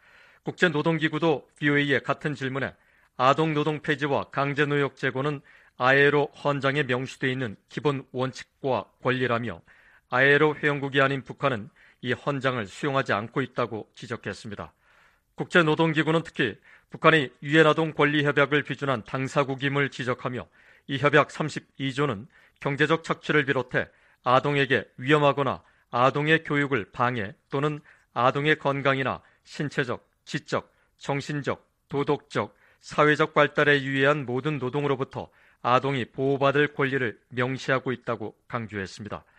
국제노동기구도 브이오에이의 같은 질문에 아동노동 폐지와 강제노역 제고는 아이엘오 헌장에 명시되어 있는 기본 원칙과 권리라며 아이엘오 회원국이 아닌 북한은 이 헌장을 수용하지 않고 있다고 지적했습니다. 국제노동기구는 특히 북한이 유엔 아동권리협약을 비준한 당사국임을 지적하며 이 협약 삼십이 조는 경제적 착취를 비롯해 아동에게 위험하거나 아동의 교육을 방해 또는 아동의 건강이나 신체적, 지적, 정신적, 도덕적, 사회적 발달에 유의한 모든 노동으로부터 아동이 보호받을 권리를 명시하고 있다고 강조했습니다.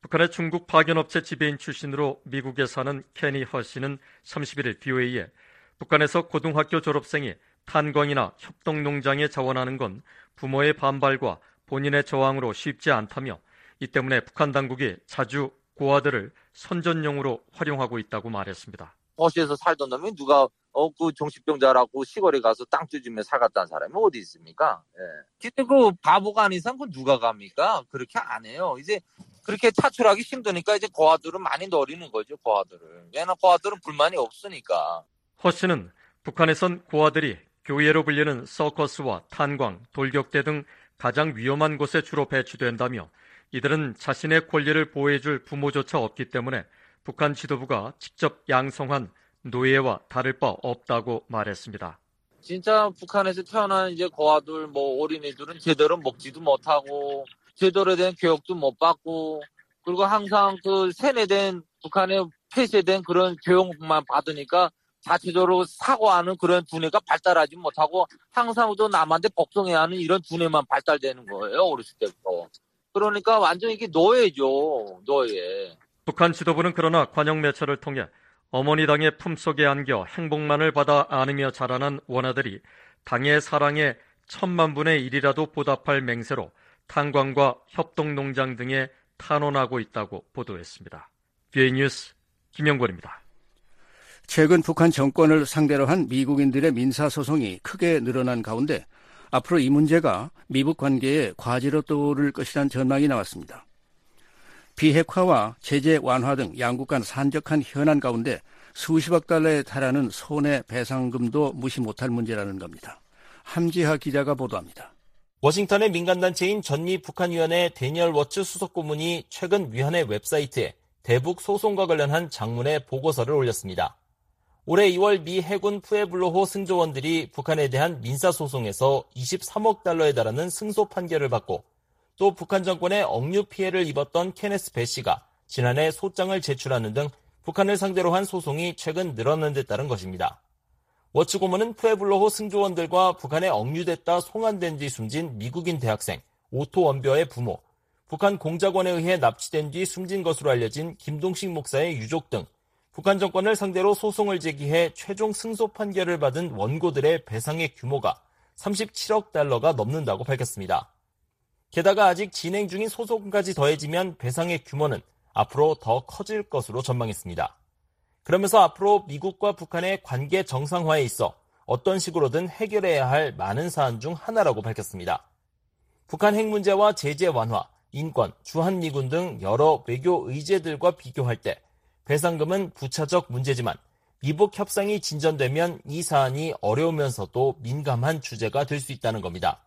북한의 중국 파견업체 지배인 출신으로 미국에 사는 케니 허씨는 삼십일일 비오에이에 북한에서 고등학교 졸업생이 탄광이나 협동농장에 자원하는 건 부모의 반발과 본인의 저항으로 쉽지 않다며 이 때문에 북한 당국이 자주 고아들을 선전용으로 활용하고 있다고 말했습니다. 도시에서 살던 놈이 누가 어, 그 정신병자라고 시골에 가서 땅 뜯으며 살갔다는 사람이 어디 있습니까? 예. 근데 그 바보가 아닌 이상 그 누가 갑니까? 그렇게 안 해요. 이제 그렇게 차출하기 힘드니까 이제 고아들은 많이 노리는 거죠, 고아들을. 왜냐면 고아들은 불만이 없으니까. 허 씨는 북한에선 고아들이 교예로 불리는 서커스와 탄광, 돌격대 등 가장 위험한 곳에 주로 배치된다며 이들은 자신의 권리를 보호해줄 부모조차 없기 때문에 북한 지도부가 직접 양성한 노예와 다를 바 없다고 말했습니다. 진짜 북한에서 태어난 이제 고아들, 뭐 어린이들은 제대로 먹지도 못하고 제대로 된 교육도 못 받고 그리고 항상 그 세뇌된 북한에 폐쇄된 그런 교육만 받으니까 자체적으로 사고하는 그런 두뇌가 발달하지 못하고 항상 또 남한테 복종해야 하는 이런 두뇌만 발달되는 거예요. 어렸을 때부터. 그러니까 완전 이게 노예죠. 노예. 북한 지도부는 그러나 관영 매체를 통해 어머니 당의 품속에 안겨 행복만을 받아 안으며 자라난 원아들이 당의 사랑에 천만 분의 일이라도 보답할 맹세로 탄광과 협동농장 등에 탄원하고 있다고 보도했습니다. 비오에이 뉴스 김영권입니다. 최근 북한 정권을 상대로 한 미국인들의 민사소송이 크게 늘어난 가운데 앞으로 이 문제가 미북 관계에 과제로 떠오를 것이란 전망이 나왔습니다. 비핵화와 제재 완화 등 양국 간 산적한 현안 가운데 수십억 달러에 달하는 손해배상금도 무시 못할 문제라는 겁니다. 함지하 기자가 보도합니다. 워싱턴의 민간단체인 전미 북한위원회 데니얼 워츠 수석고문이 최근 위원회 웹사이트에 대북 소송과 관련한 장문의 보고서를 올렸습니다. 올해 이월 미 해군 푸에블로호 승조원들이 북한에 대한 민사소송에서 이십삼억 달러에 달하는 승소 판결을 받고 또 북한 정권의 억류 피해를 입었던 케네스 배 씨가 지난해 소장을 제출하는 등 북한을 상대로 한 소송이 최근 늘어난 데 따른 것입니다. 워츠 고문은 푸에블로호 승조원들과 북한에 억류됐다 송환된 뒤 숨진 미국인 대학생 오토 원벼의 부모, 북한 공작원에 의해 납치된 뒤 숨진 것으로 알려진 김동식 목사의 유족 등 북한 정권을 상대로 소송을 제기해 최종 승소 판결을 받은 원고들의 배상의 규모가 삼십칠억 달러가 넘는다고 밝혔습니다. 게다가 아직 진행 중인 소송까지 더해지면 배상의 규모는 앞으로 더 커질 것으로 전망했습니다. 그러면서 앞으로 미국과 북한의 관계 정상화에 있어 어떤 식으로든 해결해야 할 많은 사안 중 하나라고 밝혔습니다. 북한 핵 문제와 제재 완화, 인권, 주한미군 등 여러 외교 의제들과 비교할 때 배상금은 부차적 문제지만 미북 협상이 진전되면 이 사안이 어려우면서도 민감한 주제가 될 수 있다는 겁니다.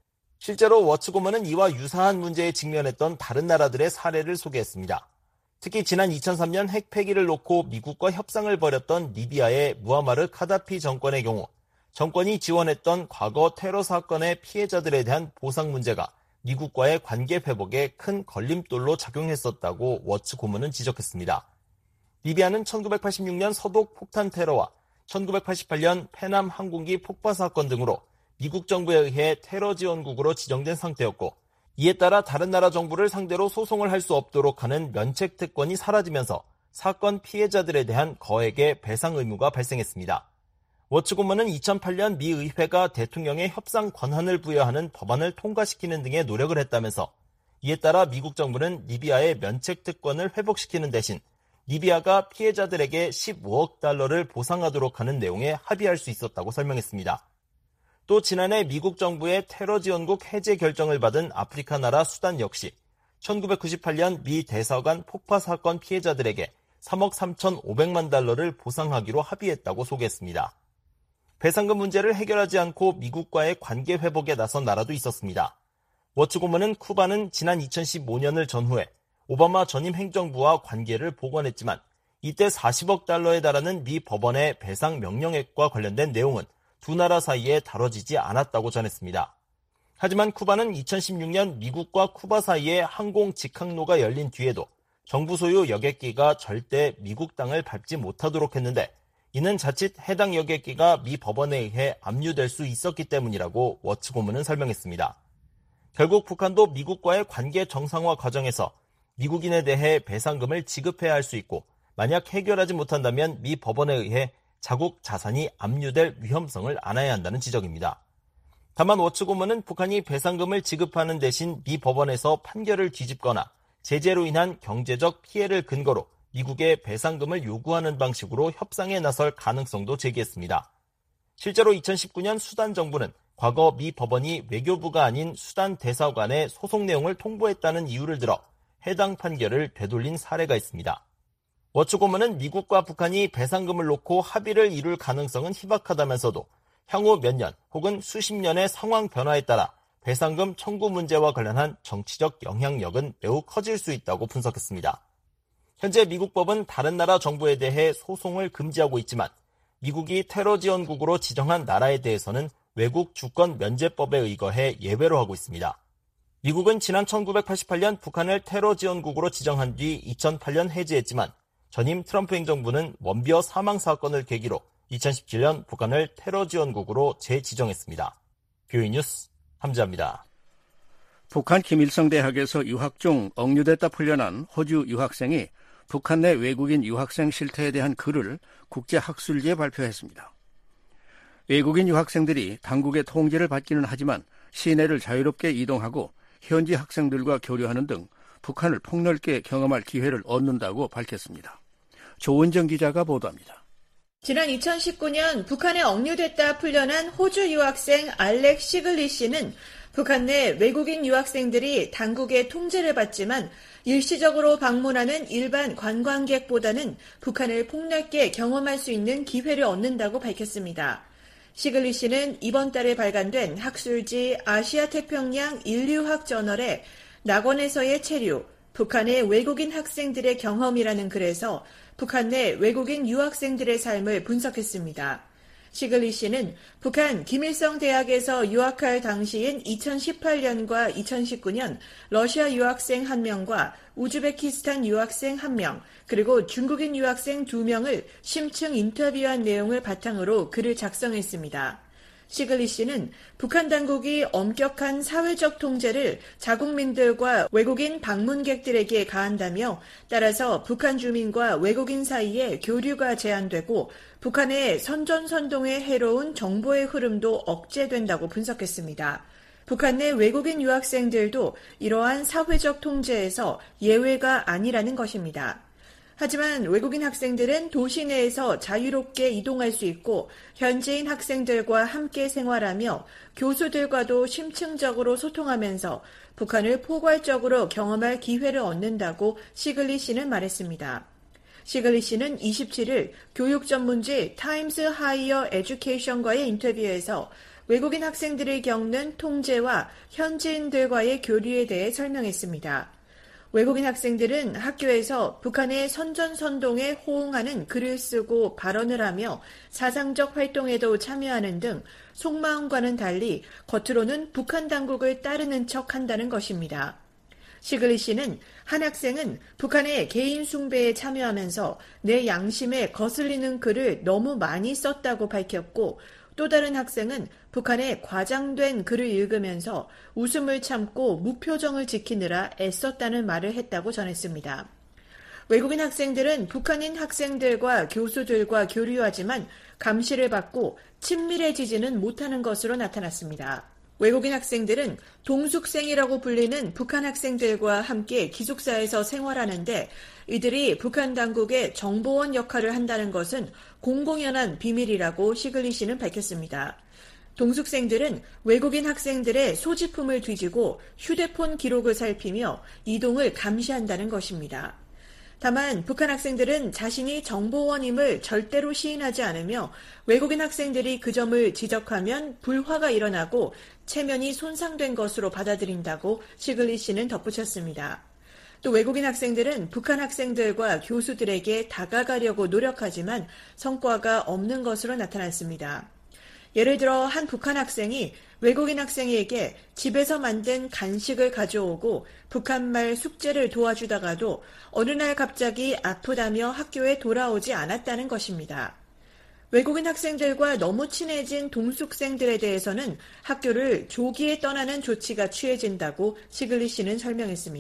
실제로 워츠 고문은 이와 유사한 문제에 직면했던 다른 나라들의 사례를 소개했습니다. 특히 지난 이천삼 년 핵 폐기를 놓고 미국과 협상을 벌였던 리비아의 무아마르 카다피 정권의 경우 정권이 지원했던 과거 테러 사건의 피해자들에 대한 보상 문제가 미국과의 관계 회복에 큰 걸림돌로 작용했었다고 워츠 고문은 지적했습니다. 리비아는 천구백팔십육 년 서독 폭탄 테러와 천구백팔십팔 년 페남 항공기 폭파 사건 등으로 미국 정부에 의해 테러 지원국으로 지정된 상태였고 이에 따라 다른 나라 정부를 상대로 소송을 할 수 없도록 하는 면책 특권이 사라지면서 사건 피해자들에 대한 거액의 배상 의무가 발생했습니다. 워츠 고문은 이천팔 년 미 의회가 대통령의 협상 권한을 부여하는 법안을 통과시키는 등의 노력을 했다면서 이에 따라 미국 정부는 리비아의 면책 특권을 회복시키는 대신 리비아가 피해자들에게 십오억 달러를 보상하도록 하는 내용에 합의할 수 있었다고 설명했습니다. 또 지난해 미국 정부의 테러 지원국 해제 결정을 받은 아프리카 나라 수단 역시 천구백구십팔 년 미 대사관 폭파 사건 피해자들에게 삼억 삼천오백만 달러를 보상하기로 합의했다고 소개했습니다. 배상금 문제를 해결하지 않고 미국과의 관계 회복에 나선 나라도 있었습니다. 워츠 고문은 쿠바는 지난 이천십오 년을 전후해 오바마 전임 행정부와 관계를 복원했지만 이때 사십억 달러에 달하는 미 법원의 배상 명령액과 관련된 내용은 두 나라 사이에 다뤄지지 않았다고 전했습니다. 하지만 쿠바는 이천십육 년 미국과 쿠바 사이에 항공 직항로가 열린 뒤에도 정부 소유 여객기가 절대 미국 땅을 밟지 못하도록 했는데 이는 자칫 해당 여객기가 미 법원에 의해 압류될 수 있었기 때문이라고 워츠 고문은 설명했습니다. 결국 북한도 미국과의 관계 정상화 과정에서 미국인에 대해 배상금을 지급해야 할 수 있고 만약 해결하지 못한다면 미 법원에 의해 자국 자산이 압류될 위험성을 안아야 한다는 지적입니다. 다만 워치 고문은 북한이 배상금을 지급하는 대신 미 법원에서 판결을 뒤집거나 제재로 인한 경제적 피해를 근거로 미국에 배상금을 요구하는 방식으로 협상에 나설 가능성도 제기했습니다. 실제로 이천십구 년 수단 정부는 과거 미 법원이 외교부가 아닌 수단 대사관에 소송 내용을 통보했다는 이유를 들어 해당 판결을 되돌린 사례가 있습니다. 워치 고문은 미국과 북한이 배상금을 놓고 합의를 이룰 가능성은 희박하다면서도 향후 몇 년 혹은 수십 년의 상황 변화에 따라 배상금 청구 문제와 관련한 정치적 영향력은 매우 커질 수 있다고 분석했습니다. 현재 미국 법은 다른 나라 정부에 대해 소송을 금지하고 있지만 미국이 테러 지원국으로 지정한 나라에 대해서는 외국 주권 면제법에 의거해 예외로 하고 있습니다. 미국은 지난 천구백팔십팔 년 북한을 테러 지원국으로 지정한 뒤 이천팔 년 해지했지만 전임 트럼프 행정부는 원비어 사망 사건을 계기로 이천십칠 년 북한을 테러 지원국으로 재지정했습니다. 뷰이 뉴스 함지아입니다. 북한 김일성 대학에서 유학 중 억류됐다 풀려난 호주 유학생이 북한 내 외국인 유학생 실태에 대한 글을 국제학술지에 발표했습니다. 외국인 유학생들이 당국의 통제를 받기는 하지만 시내를 자유롭게 이동하고 현지 학생들과 교류하는 등 북한을 폭넓게 경험할 기회를 얻는다고 밝혔습니다. 조은정 기자가 보도합니다. 지난 이천십구 년 북한에 억류됐다 풀려난 호주 유학생 알렉 시글리 씨는 북한 내 외국인 유학생들이 당국의 통제를 받지만 일시적으로 방문하는 일반 관광객보다는 북한을 폭넓게 경험할 수 있는 기회를 얻는다고 밝혔습니다. 시글리 씨는 이번 달에 발간된 학술지 아시아태평양 인류학 저널에 낙원에서의 체류, 북한의 외국인 학생들의 경험이라는 글에서 북한 내 외국인 유학생들의 삶을 분석했습니다. 시글리 씨는 북한 김일성 대학에서 유학할 당시인 이천십팔 년과 이천십구 년 러시아 유학생 한 명과 우즈베키스탄 유학생 한 명, 그리고 중국인 유학생 두 명을 심층 인터뷰한 내용을 바탕으로 글을 작성했습니다. 시글리 씨는 북한 당국이 엄격한 사회적 통제를 자국민들과 외국인 방문객들에게 가한다며 따라서 북한 주민과 외국인 사이에 교류가 제한되고 북한의 선전선동에 해로운 정보의 흐름도 억제된다고 분석했습니다. 북한 내 외국인 유학생들도 이러한 사회적 통제에서 예외가 아니라는 것입니다. 하지만 외국인 학생들은 도시 내에서 자유롭게 이동할 수 있고 현지인 학생들과 함께 생활하며 교수들과도 심층적으로 소통하면서 북한을 포괄적으로 경험할 기회를 얻는다고 시글리 씨는 말했습니다. 시글리 씨는 이십칠 일 교육 전문지 타임스 하이어 에듀케이션과의 인터뷰에서 외국인 학생들이 겪는 통제와 현지인들과의 교류에 대해 설명했습니다. 외국인 학생들은 학교에서 북한의 선전선동에 호응하는 글을 쓰고 발언을 하며 사상적 활동에도 참여하는 등 속마음과는 달리 겉으로는 북한 당국을 따르는 척한다는 것입니다. 시글리 씨는 한 학생은 북한의 개인 숭배에 참여하면서 내 양심에 거슬리는 글을 너무 많이 썼다고 밝혔고 또 다른 학생은 북한의 과장된 글을 읽으면서 웃음을 참고 무표정을 지키느라 애썼다는 말을 했다고 전했습니다. 외국인 학생들은 북한인 학생들과 교수들과 교류하지만 감시를 받고 친밀해지지는 못하는 것으로 나타났습니다. 외국인 학생들은 동숙생이라고 불리는 북한 학생들과 함께 기숙사에서 생활하는데 이들이 북한 당국의 정보원 역할을 한다는 것은 공공연한 비밀이라고 시글리 씨는 밝혔습니다. 동숙생들은 외국인 학생들의 소지품을 뒤지고 휴대폰 기록을 살피며 이동을 감시한다는 것입니다. 다만 북한 학생들은 자신이 정보원임을 절대로 시인하지 않으며 외국인 학생들이 그 점을 지적하면 불화가 일어나고 체면이 손상된 것으로 받아들인다고 시글리 씨는 덧붙였습니다. 또 외국인 학생들은 북한 학생들과 교수들에게 다가가려고 노력하지만 성과가 없는 것으로 나타났습니다. 예를 들어 한 북한 학생이 외국인 학생에게 집에서 만든 간식을 가져오고 북한말 숙제를 도와주다가도 어느 날 갑자기 아프다며 학교에 돌아오지 않았다는 것입니다. 외국인 학생들과 너무 친해진 동숙생들에 대해서는 학교를 조기에 떠나는 조치가 취해진다고 시글리 씨는 설명했습니다.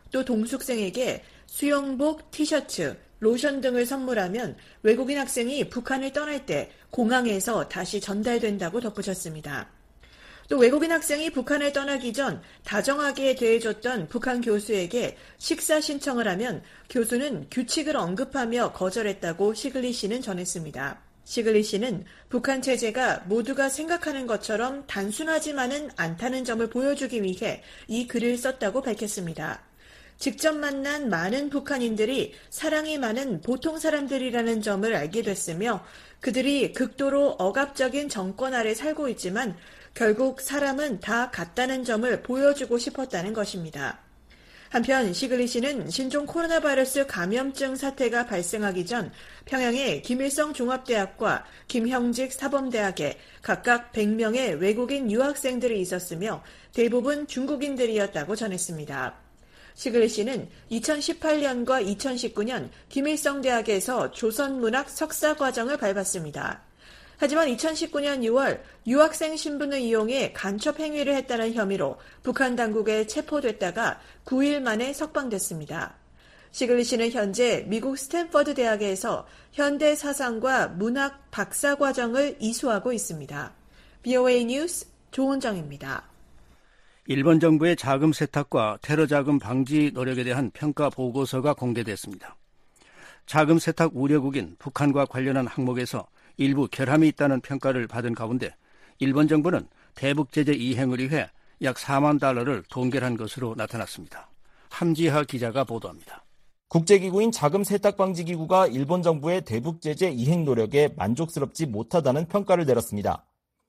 또 동숙생에게 수영복, 티셔츠, 로션 등을 선물하면 외국인 학생이 북한을 떠날 때 공항에서 다시 전달된다고 덧붙였습니다. 또 외국인 학생이 북한을 떠나기 전 다정하게 대해줬던 북한 교수에게 식사 신청을 하면 교수는 규칙을 언급하며 거절했다고 시글리 씨는 전했습니다. 시글리 씨는 북한 체제가 모두가 생각하는 것처럼 단순하지만은 않다는 점을 보여주기 위해 이 글을 썼다고 밝혔습니다. 직접 만난 많은 북한인들이 사랑이 많은 보통 사람들이라는 점을 알게 됐으며 그들이 극도로 억압적인 정권 아래 살고 있지만 결국 사람은 다 같다는 점을 보여주고 싶었다는 것입니다. 한편 시글리 씨는 신종 코로나 바이러스 감염증 사태가 발생하기 전 평양의 김일성 종합대학과 김형직 사범대학에 각각 백 명의 외국인 유학생들이 있었으며 대부분 중국인들이었다고 전했습니다. 시글리 씨는 이천십팔 년과 이천십구 년 김일성 대학에서 조선문학 석사 과정을 밟았습니다. 하지만 이천십구 년 유월 유학생 신분을 이용해 간첩 행위를 했다는 혐의로 북한 당국에 체포됐다가 구 일 만에 석방됐습니다. 시글리 씨는 현재 미국 스탠퍼드 대학에서 현대 사상과 문학 박사 과정을 이수하고 있습니다. 비오에이 뉴스 조은정입니다. 일본 정부의 자금 세탁과 테러 자금 방지 노력에 대한 평가 보고서가 공개됐습니다. 자금 세탁 우려국인 북한과 관련한 항목에서 일부 결함이 있다는 평가를 받은 가운데 일본 정부는 대북 제재 이행을 위해 약 사만 달러를 동결한 것으로 나타났습니다. 함지하 기자가 보도합니다. 국제기구인 자금세탁방지기구가 일본 정부의 대북 제재 이행 노력에 만족스럽지 못하다는 평가를 내렸습니다.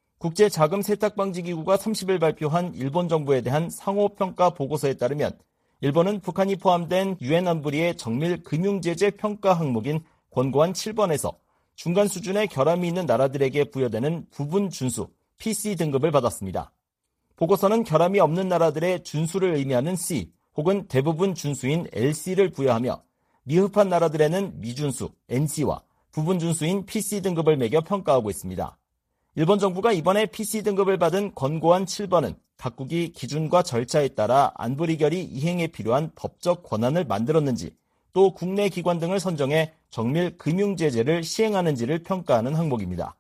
국제자금세탁방지기구가 삼십 일 발표한 일본 정부에 대한 상호평가 보고서에 따르면 일본은 북한이 포함된 유엔 안보리의 정밀 금융제재 평가 항목인 권고안 칠 번에서 중간 수준의 결함이 있는 나라들에게 부여되는 부분 준수, 피씨 등급을 받았습니다. 보고서는 결함이 없는 나라들의 준수를 의미하는 C 혹은 대부분 준수인 엘씨를 부여하며 미흡한 나라들에는 미준수, 엔씨와 부분 준수인 피씨 등급을 매겨 평가하고 있습니다. 일본 정부가 이번에 피씨 등급을 받은 권고안 칠 번은 각국이 기준과 절차에 따라 안보리결의 이행에 필요한 법적 권한을 만들었는지 또 국내 기관 등을 선정해 정밀 금융제재를 시행하는지를 평가하는 항목입니다.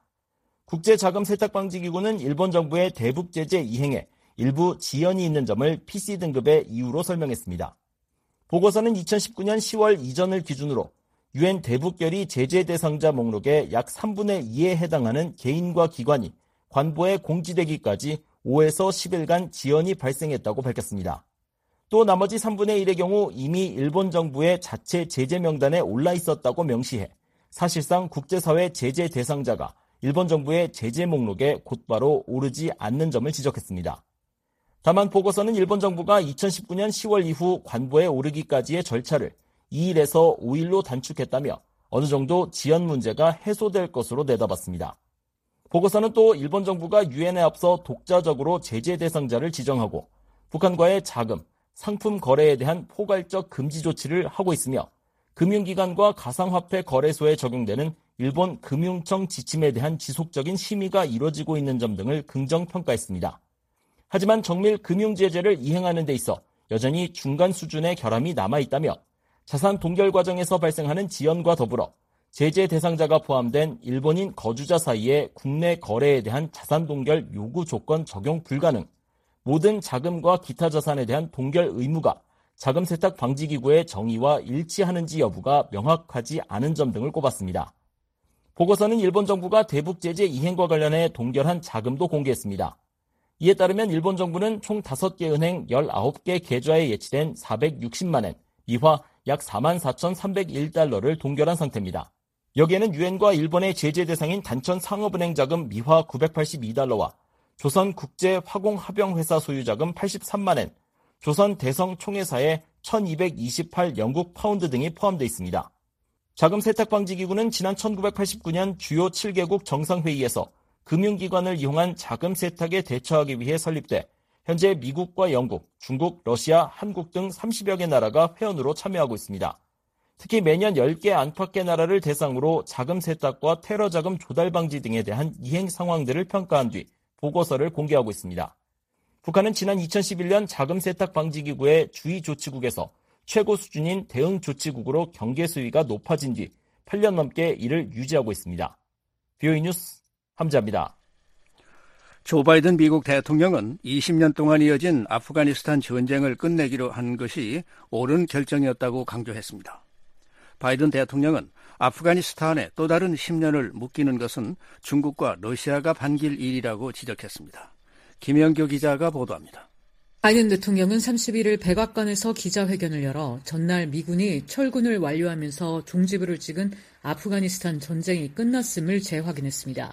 국제자금세탁방지기구는 일본 정부의 대북제재 이행에 일부 지연이 있는 점을 피씨 등급의 이유로 설명했습니다. 보고서는 이천십구 년 시월 이전을 기준으로 유엔 대북결의 제재 대상자 목록의 약 삼분의 이에 해당하는 개인과 기관이 관보에 공지되기까지 오에서 십 일간 지연이 발생했다고 밝혔습니다. 또 나머지 삼분의 일의 경우 이미 일본 정부의 자체 제재 명단에 올라 있었다고 명시해 사실상 국제사회 제재 대상자가 일본 정부의 제재 목록에 곧바로 오르지 않는 점을 지적했습니다. 다만 보고서는 일본 정부가 이천십구 년 시월 이후 관보에 오르기까지의 절차를 이 일에서 오 일로 단축했다며 어느 정도 지연 문제가 해소될 것으로 내다봤습니다. 보고서는 또 일본 정부가 유엔에 앞서 독자적으로 제재 대상자를 지정하고 북한과의 자금, 상품 거래에 대한 포괄적 금지 조치를 하고 있으며 금융기관과 가상화폐 거래소에 적용되는 일본 금융청 지침에 대한 지속적인 심의가 이루어지고 있는 점 등을 긍정평가했습니다. 하지만 정밀 금융제재를 이행하는 데 있어 여전히 중간 수준의 결함이 남아있다며 자산 동결 과정에서 발생하는 지연과 더불어 제재 대상자가 포함된 일본인 거주자 사이의 국내 거래에 대한 자산 동결 요구 조건 적용 불가능, 모든 자금과 기타 자산에 대한 동결 의무가 자금세탁 방지기구의 정의와 일치하는지 여부가 명확하지 않은 점 등을 꼽았습니다. 보고서는 일본 정부가 대북 제재 이행과 관련해 동결한 자금도 공개했습니다. 이에 따르면 일본 정부는 총 다섯 개 은행 열아홉 개 계좌에 예치된 사백육십만 엔, 미화 약 사만 사천삼백일 달러를 동결한 상태입니다. 여기에는 유엔과 일본의 제재 대상인 단천 상업은행 자금 미화 구백팔십이 달러와 조선 국제화공합병회사 소유 자금 팔십삼만 엔, 조선 대성 총회사의 천이백이십팔 영국 파운드 등이 포함되어 있습니다. 자금세탁방지기구는 지난 천구백팔십구 년 주요 칠 개국 정상회의에서 금융기관을 이용한 자금 세탁에 대처하기 위해 설립돼 현재 미국과 영국, 중국, 러시아, 한국 등 삼십여 개 나라가 회원으로 참여하고 있습니다. 특히 매년 열 개 안팎의 나라를 대상으로 자금 세탁과 테러 자금 조달 방지 등에 대한 이행 상황들을 평가한 뒤 보고서를 공개하고 있습니다. 북한은 지난 이천십일 년 자금 세탁 방지 기구의 주의 조치국에서 최고 수준인 대응 조치국으로 경계 수위가 높아진 뒤 팔 년 넘게 이를 유지하고 있습니다. 비오이 뉴스 함자입니다. 조 바이든 미국 대통령은 이십 년 동안 이어진 아프가니스탄 전쟁을 끝내기로 한 것이 옳은 결정이었다고 강조했습니다. 바이든 대통령은 아프가니스탄에 또 다른 십 년을 묶이는 것은 중국과 러시아가 반길 일이라고 지적했습니다. 김영교 기자가 보도합니다. 바이든 대통령은 삼십일 일 백악관에서 기자회견을 열어 전날 미군이 철군을 완료하면서 종지부를 찍은 아프가니스탄 전쟁이 끝났음을 재확인했습니다.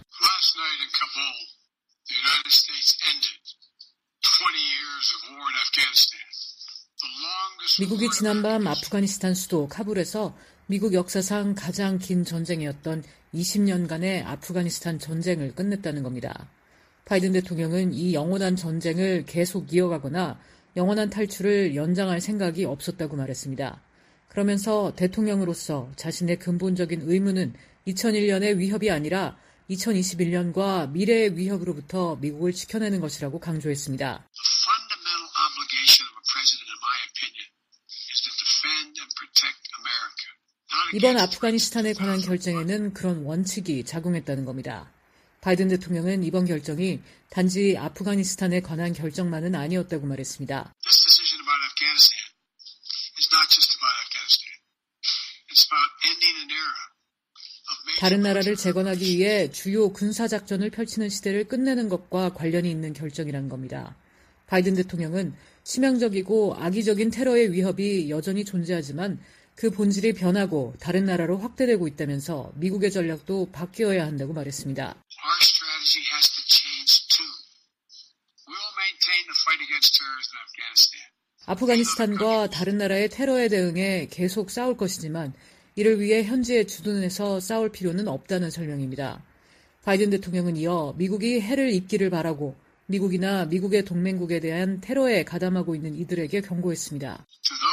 미국이 지난밤 아프가니스탄 수도 카불에서 미국 역사상 가장 긴 전쟁이었던 이십 년간의 아프가니스탄 전쟁을 끝냈다는 겁니다. 바이든 대통령은 이 영원한 전쟁을 계속 이어가거나 영원한 탈출을 연장할 생각이 없었다고 말했습니다. 그러면서 대통령으로서 자신의 근본적인 의무는 이천일 년의 위협이 아니라 이천이십일 년과 미래의 위협으로부터 미국을 지켜내는 것이라고 강조했습니다. 이번 아프가니스탄에 관한 결정에는 그런 원칙이 작용했다는 겁니다. 바이든 대통령은 이번 결정이 단지 아프가니스탄에 관한 결정만은 아니었다고 말했습니다. 다른 나라를 재건하기 위해 주요 군사작전을 펼치는 시대를 끝내는 것과 관련이 있는 결정이란 겁니다. 바이든 대통령은 치명적이고 악의적인 테러의 위협이 여전히 존재하지만 그 본질이 변하고 다른 나라로 확대되고 있다면서 미국의 전략도 바뀌어야 한다고 말했습니다. 아프가니스탄과 다른 나라의 테러에 대응해 계속 싸울 것이지만 이를 위해 현지에 주둔해서 싸울 필요는 없다는 설명입니다. 바이든 대통령은 이어 미국이 해를 입기를 바라고 미국이나 미국의 동맹국에 대한 테러에 가담하고 있는 이들에게 경고했습니다.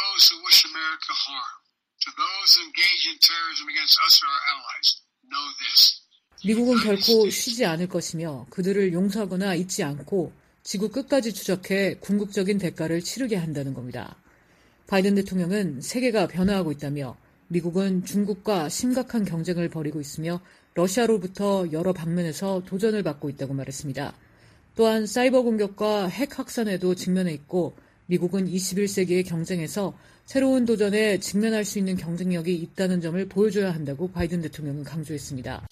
미국은 결코 쉬지 않을 것이며 그들을 용서하거나 잊지 않고 지구 끝까지 추적해 궁극적인 대가를 치르게 한다는 겁니다. 바이든 대통령은 세계가 변화하고 있다며 미국은 중국과 심각한 경쟁을 벌이고 있으며 러시아로부터 여러 방면에서 도전을 받고 있다고 말했습니다. 또한 사이버 공격과 핵 확산에도 직면해 있고 미국은 이십일 세기의 경쟁에서 새로운 도전에 직면할 수 있는 경쟁력이 있다는 점을 보여줘야 한다고 바이든 대통령은 강조했습니다.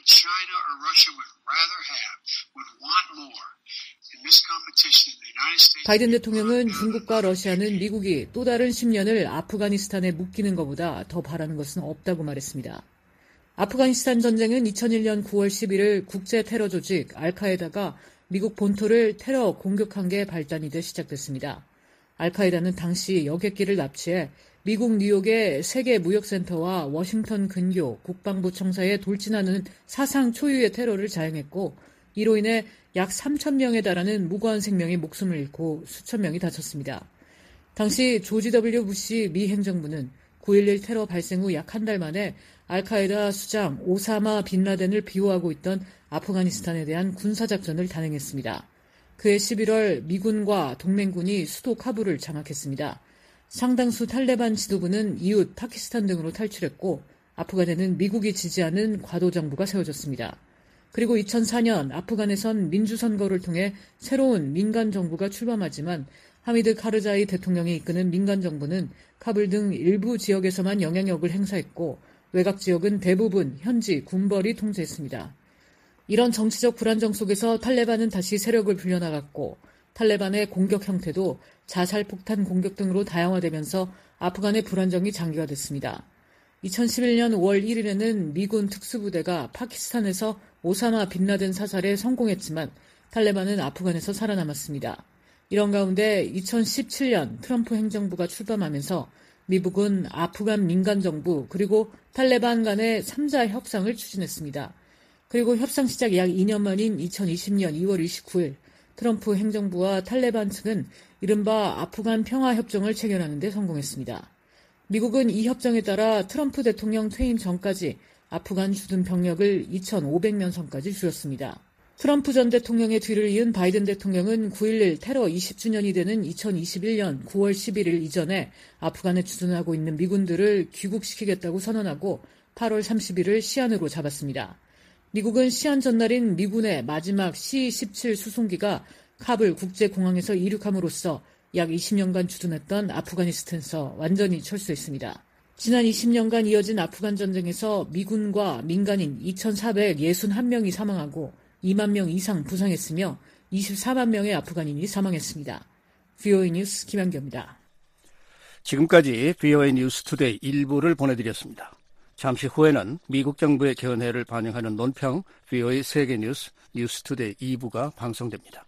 바이든 대통령은 중국과 러시아는 미국이 또 다른 십 년을 아프가니스탄에 묶이는 것보다 더 바라는 것은 없다고 말했습니다. 아프가니스탄 전쟁은 이천일 년 구월 십일일 국제 테러 조직 알카에다가 미국 본토를 테러 공격한 게 발단이 돼 시작됐습니다. 알카에다는 당시 여객기를 납치해 미국 뉴욕의 세계무역센터와 워싱턴 근교 국방부 청사에 돌진하는 사상 초유의 테러를 자행했고 이로 인해 약 삼천 명에 달하는 무고한 생명이 목숨을 잃고 수천 명이 다쳤습니다. 당시 조지 더블유 부시 미 행정부는 구일일 테러 발생 후 약 한 달 만에 알카에다 수장 오사마 빈 라덴을 비호하고 있던 아프가니스탄에 대한 군사작전을 단행했습니다. 그해 십일월 미군과 동맹군이 수도 카불을 장악했습니다. 상당수 탈레반 지도부는 이웃 파키스탄 등으로 탈출했고 아프간에는 미국이 지지하는 과도 정부가 세워졌습니다. 그리고 이천사 년 아프간에선 민주선거를 통해 새로운 민간 정부가 출범하지만 하미드 카르자이 대통령이 이끄는 민간 정부는 카불 등 일부 지역에서만 영향력을 행사했고 외곽 지역은 대부분 현지 군벌이 통제했습니다. 이런 정치적 불안정 속에서 탈레반은 다시 세력을 불려나갔고 탈레반의 공격 형태도 자살폭탄 공격 등으로 다양화되면서 아프간의 불안정이 장기화됐습니다. 이천십일 년 오월 일일에는 미군 특수부대가 파키스탄에서 오사마 빈 라덴 사살에 성공했지만 탈레반은 아프간에서 살아남았습니다. 이런 가운데 이천십칠 년 트럼프 행정부가 출범하면서 미국은 아프간 민간정부 그리고 탈레반 간의 삼자 협상을 추진했습니다. 그리고 협상 시작 약 이 년 만인 이천이십 년 이월 이십구일 트럼프 행정부와 탈레반 측은 이른바 아프간 평화협정을 체결하는 데 성공했습니다. 미국은 이 협정에 따라 트럼프 대통령 퇴임 전까지 아프간 주둔 병력을 이천오백 명 선까지 줄였습니다. 트럼프 전 대통령의 뒤를 이은 바이든 대통령은 구일일 테러 이십 주년이 되는 이천이십일년 구월 십일일 이전에 아프간에 주둔하고 있는 미군들을 귀국시키겠다고 선언하고 팔월 삼십일을 시한으로 잡았습니다. 미국은 시한 전날인 미군의 마지막 씨 십칠 수송기가 카불 국제공항에서 이륙함으로써 약 이십 년간 주둔했던 아프가니스탄에서 완전히 철수했습니다. 지난 이십 년간 이어진 아프간 전쟁에서 미군과 민간인 이천사백육십일 명이 사망하고 이만 명 이상 부상했으며 이십사만 명의 아프간인이 사망했습니다. 브이오에이 뉴스 김한규입니다. 지금까지 브이오에이 뉴스 투데이 일부를 보내드렸습니다. 잠시 후에는 미국 정부의 견해를 반영하는 논평 브이오에이 세계뉴스 뉴스 투데이 이 부가 방송됩니다.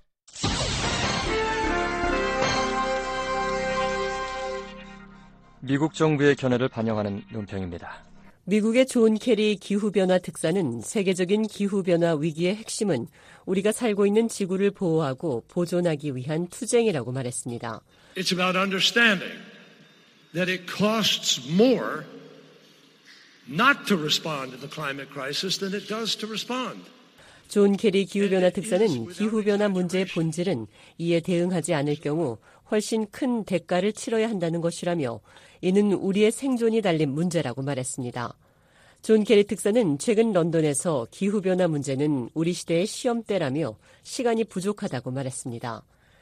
미국 정부의 견해를 반영하는 논평입니다. 미국의 존 케리 기후변화 특사는 세계적인 기후변화 위기의 핵심은 우리가 살고 있는 지구를 보호하고 보존하기 위한 투쟁이라고 말했습니다. It's about understanding that it costs more not to respond to the climate crisis than it does to respond. 존 케리 기후변화 특사는 기후변화 문제의 본질은 이에 대응하지 않을 경우 훨씬 큰 대가를 치러야 한다는 것이라며 이는 우리의 생존이 달린 문제라고 말했습니다. 존 케리 특사는 최근 런던에서 기후변화 문제는 우리 시대의 시험대라며 시간이 부족하다고 말했습니다.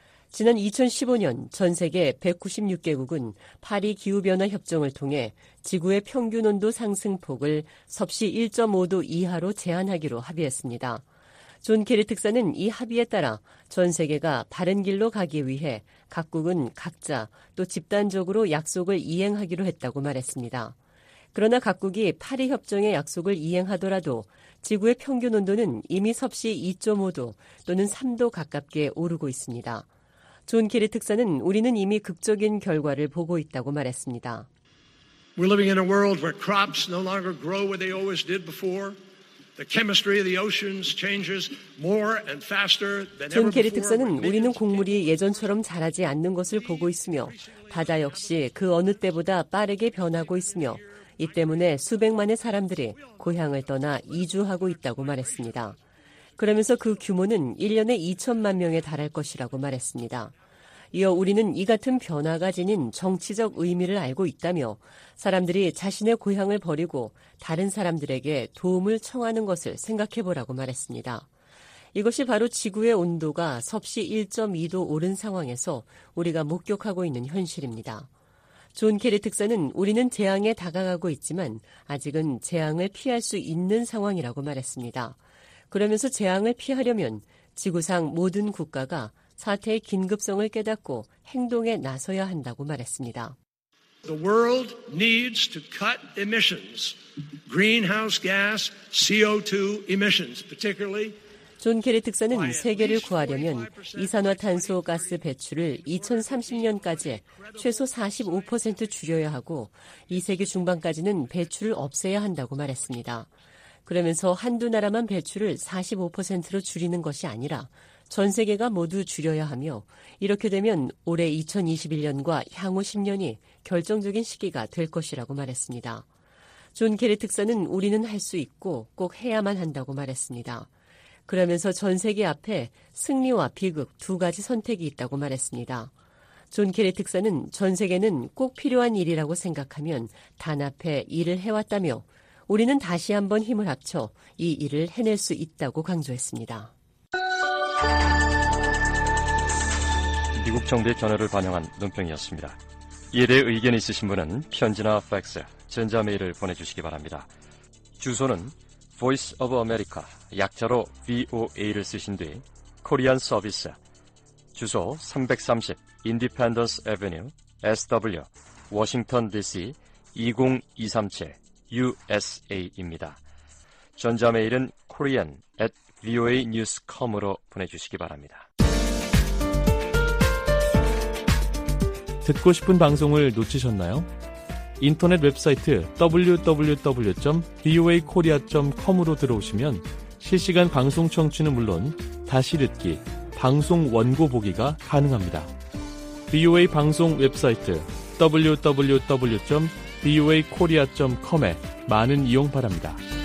지난 이천십오년 전 세계 백구십육 개국은 파리 기후변화 협정을 통해 지구의 평균 온도 상승폭을 섭씨 일 점 오 도 이하로 제한하기로 합의했습니다. 존 케리 특사는 이 합의에 따라 전 세계가 바른 길로 가기 위해 각국은 각자 또 집단적으로 약속을 이행하기로 했다고 말했습니다. 그러나 각국이 파리 협정의 약속을 이행하더라도 지구의 평균 온도는 이미 섭씨 이 점 오 도 또는 삼 도 가깝게 오르고 있습니다. 존 케리 특사는 우리는 이미 극적인 결과를 보고 있다고 말했습니다. We're living in a world where crops no longer grow where they always did before. The chemistry of the oceans changes more and faster than ever before. 존 케리 특사는 우리는 곡물이 예전처럼 자라지 않는 것을 보고 있으며 바다 역시 그 어느 때보다 빠르게 변하고 있으며 이 때문에 수백만의 사람들이 고향을 떠나 이주하고 있다고 말했습니다. 그러면서 그 규모는 일 년에 이천만 명에 달할 것이라고 말했습니다. 이어 우리는 이 같은 변화가 지닌 정치적 의미를 알고 있다며 사람들이 자신의 고향을 버리고 다른 사람들에게 도움을 청하는 것을 생각해보라고 말했습니다. 이것이 바로 지구의 온도가 섭씨 일 점 이 도 오른 상황에서 우리가 목격하고 있는 현실입니다. 존 케리 특사는 우리는 재앙에 다가가고 있지만 아직은 재앙을 피할 수 있는 상황이라고 말했습니다. 그러면서 재앙을 피하려면 지구상 모든 국가가 사태의 긴급성을 깨닫고 행동에 나서야 한다고 말했습니다. The world needs to cut emissions, greenhouse gas, 씨 오 투 emissions, particularly. 존 케리 특사는 세계를 구하려면 이산화탄소 가스 배출을 이천삼십 년까지 최소 사십오 퍼센트 줄여야 하고 이 세기 중반까지는 배출을 없애야 한다고 말했습니다. 그러면서 한두 나라만 배출을 사십오 퍼센트로 줄이는 것이 아니라 전 세계가 모두 줄여야 하며 이렇게 되면 올해 이천이십일 년과 향후 십 년이 결정적인 시기가 될 것이라고 말했습니다. 존 케리 특사는 우리는 할 수 있고 꼭 해야만 한다고 말했습니다. 그러면서 전 세계 앞에 승리와 비극 두 가지 선택이 있다고 말했습니다. 존 케리 특사는 전 세계는 꼭 필요한 일이라고 생각하면 단합해 일을 해왔다며 우리는 다시 한번 힘을 합쳐 이 일을 해낼 수 있다고 강조했습니다. 미국 정부의 견해를 반영한 논평이었습니다. 이에 대해 의견이 있으신 분은 편지나 팩스, 전자메일을 보내주시기 바랍니다. 주소는 Voice of America, 약자로 브이오에이를 쓰신 뒤 코리안 서비스, 주소 삼백삼십 Independence Avenue, 에스더블유, 워싱턴 디씨 이공이삼칠 유에스에이입니다. 전자메일은 korean at 브이오에이 뉴스 닷컴으로 보내주시기 바랍니다. 듣고 싶은 방송을 놓치셨나요? 인터넷 웹사이트 더블유 더블유 더블유 점 브이오에이 코리아 점 컴으로 들어오시면 실시간 방송 청취는 물론 다시 듣기, 방송 원고 보기가 가능합니다. 브이오에이 방송 웹사이트 더블유 더블유 더블유 점 브이오에이 코리아 점 컴에 많은 이용 바랍니다.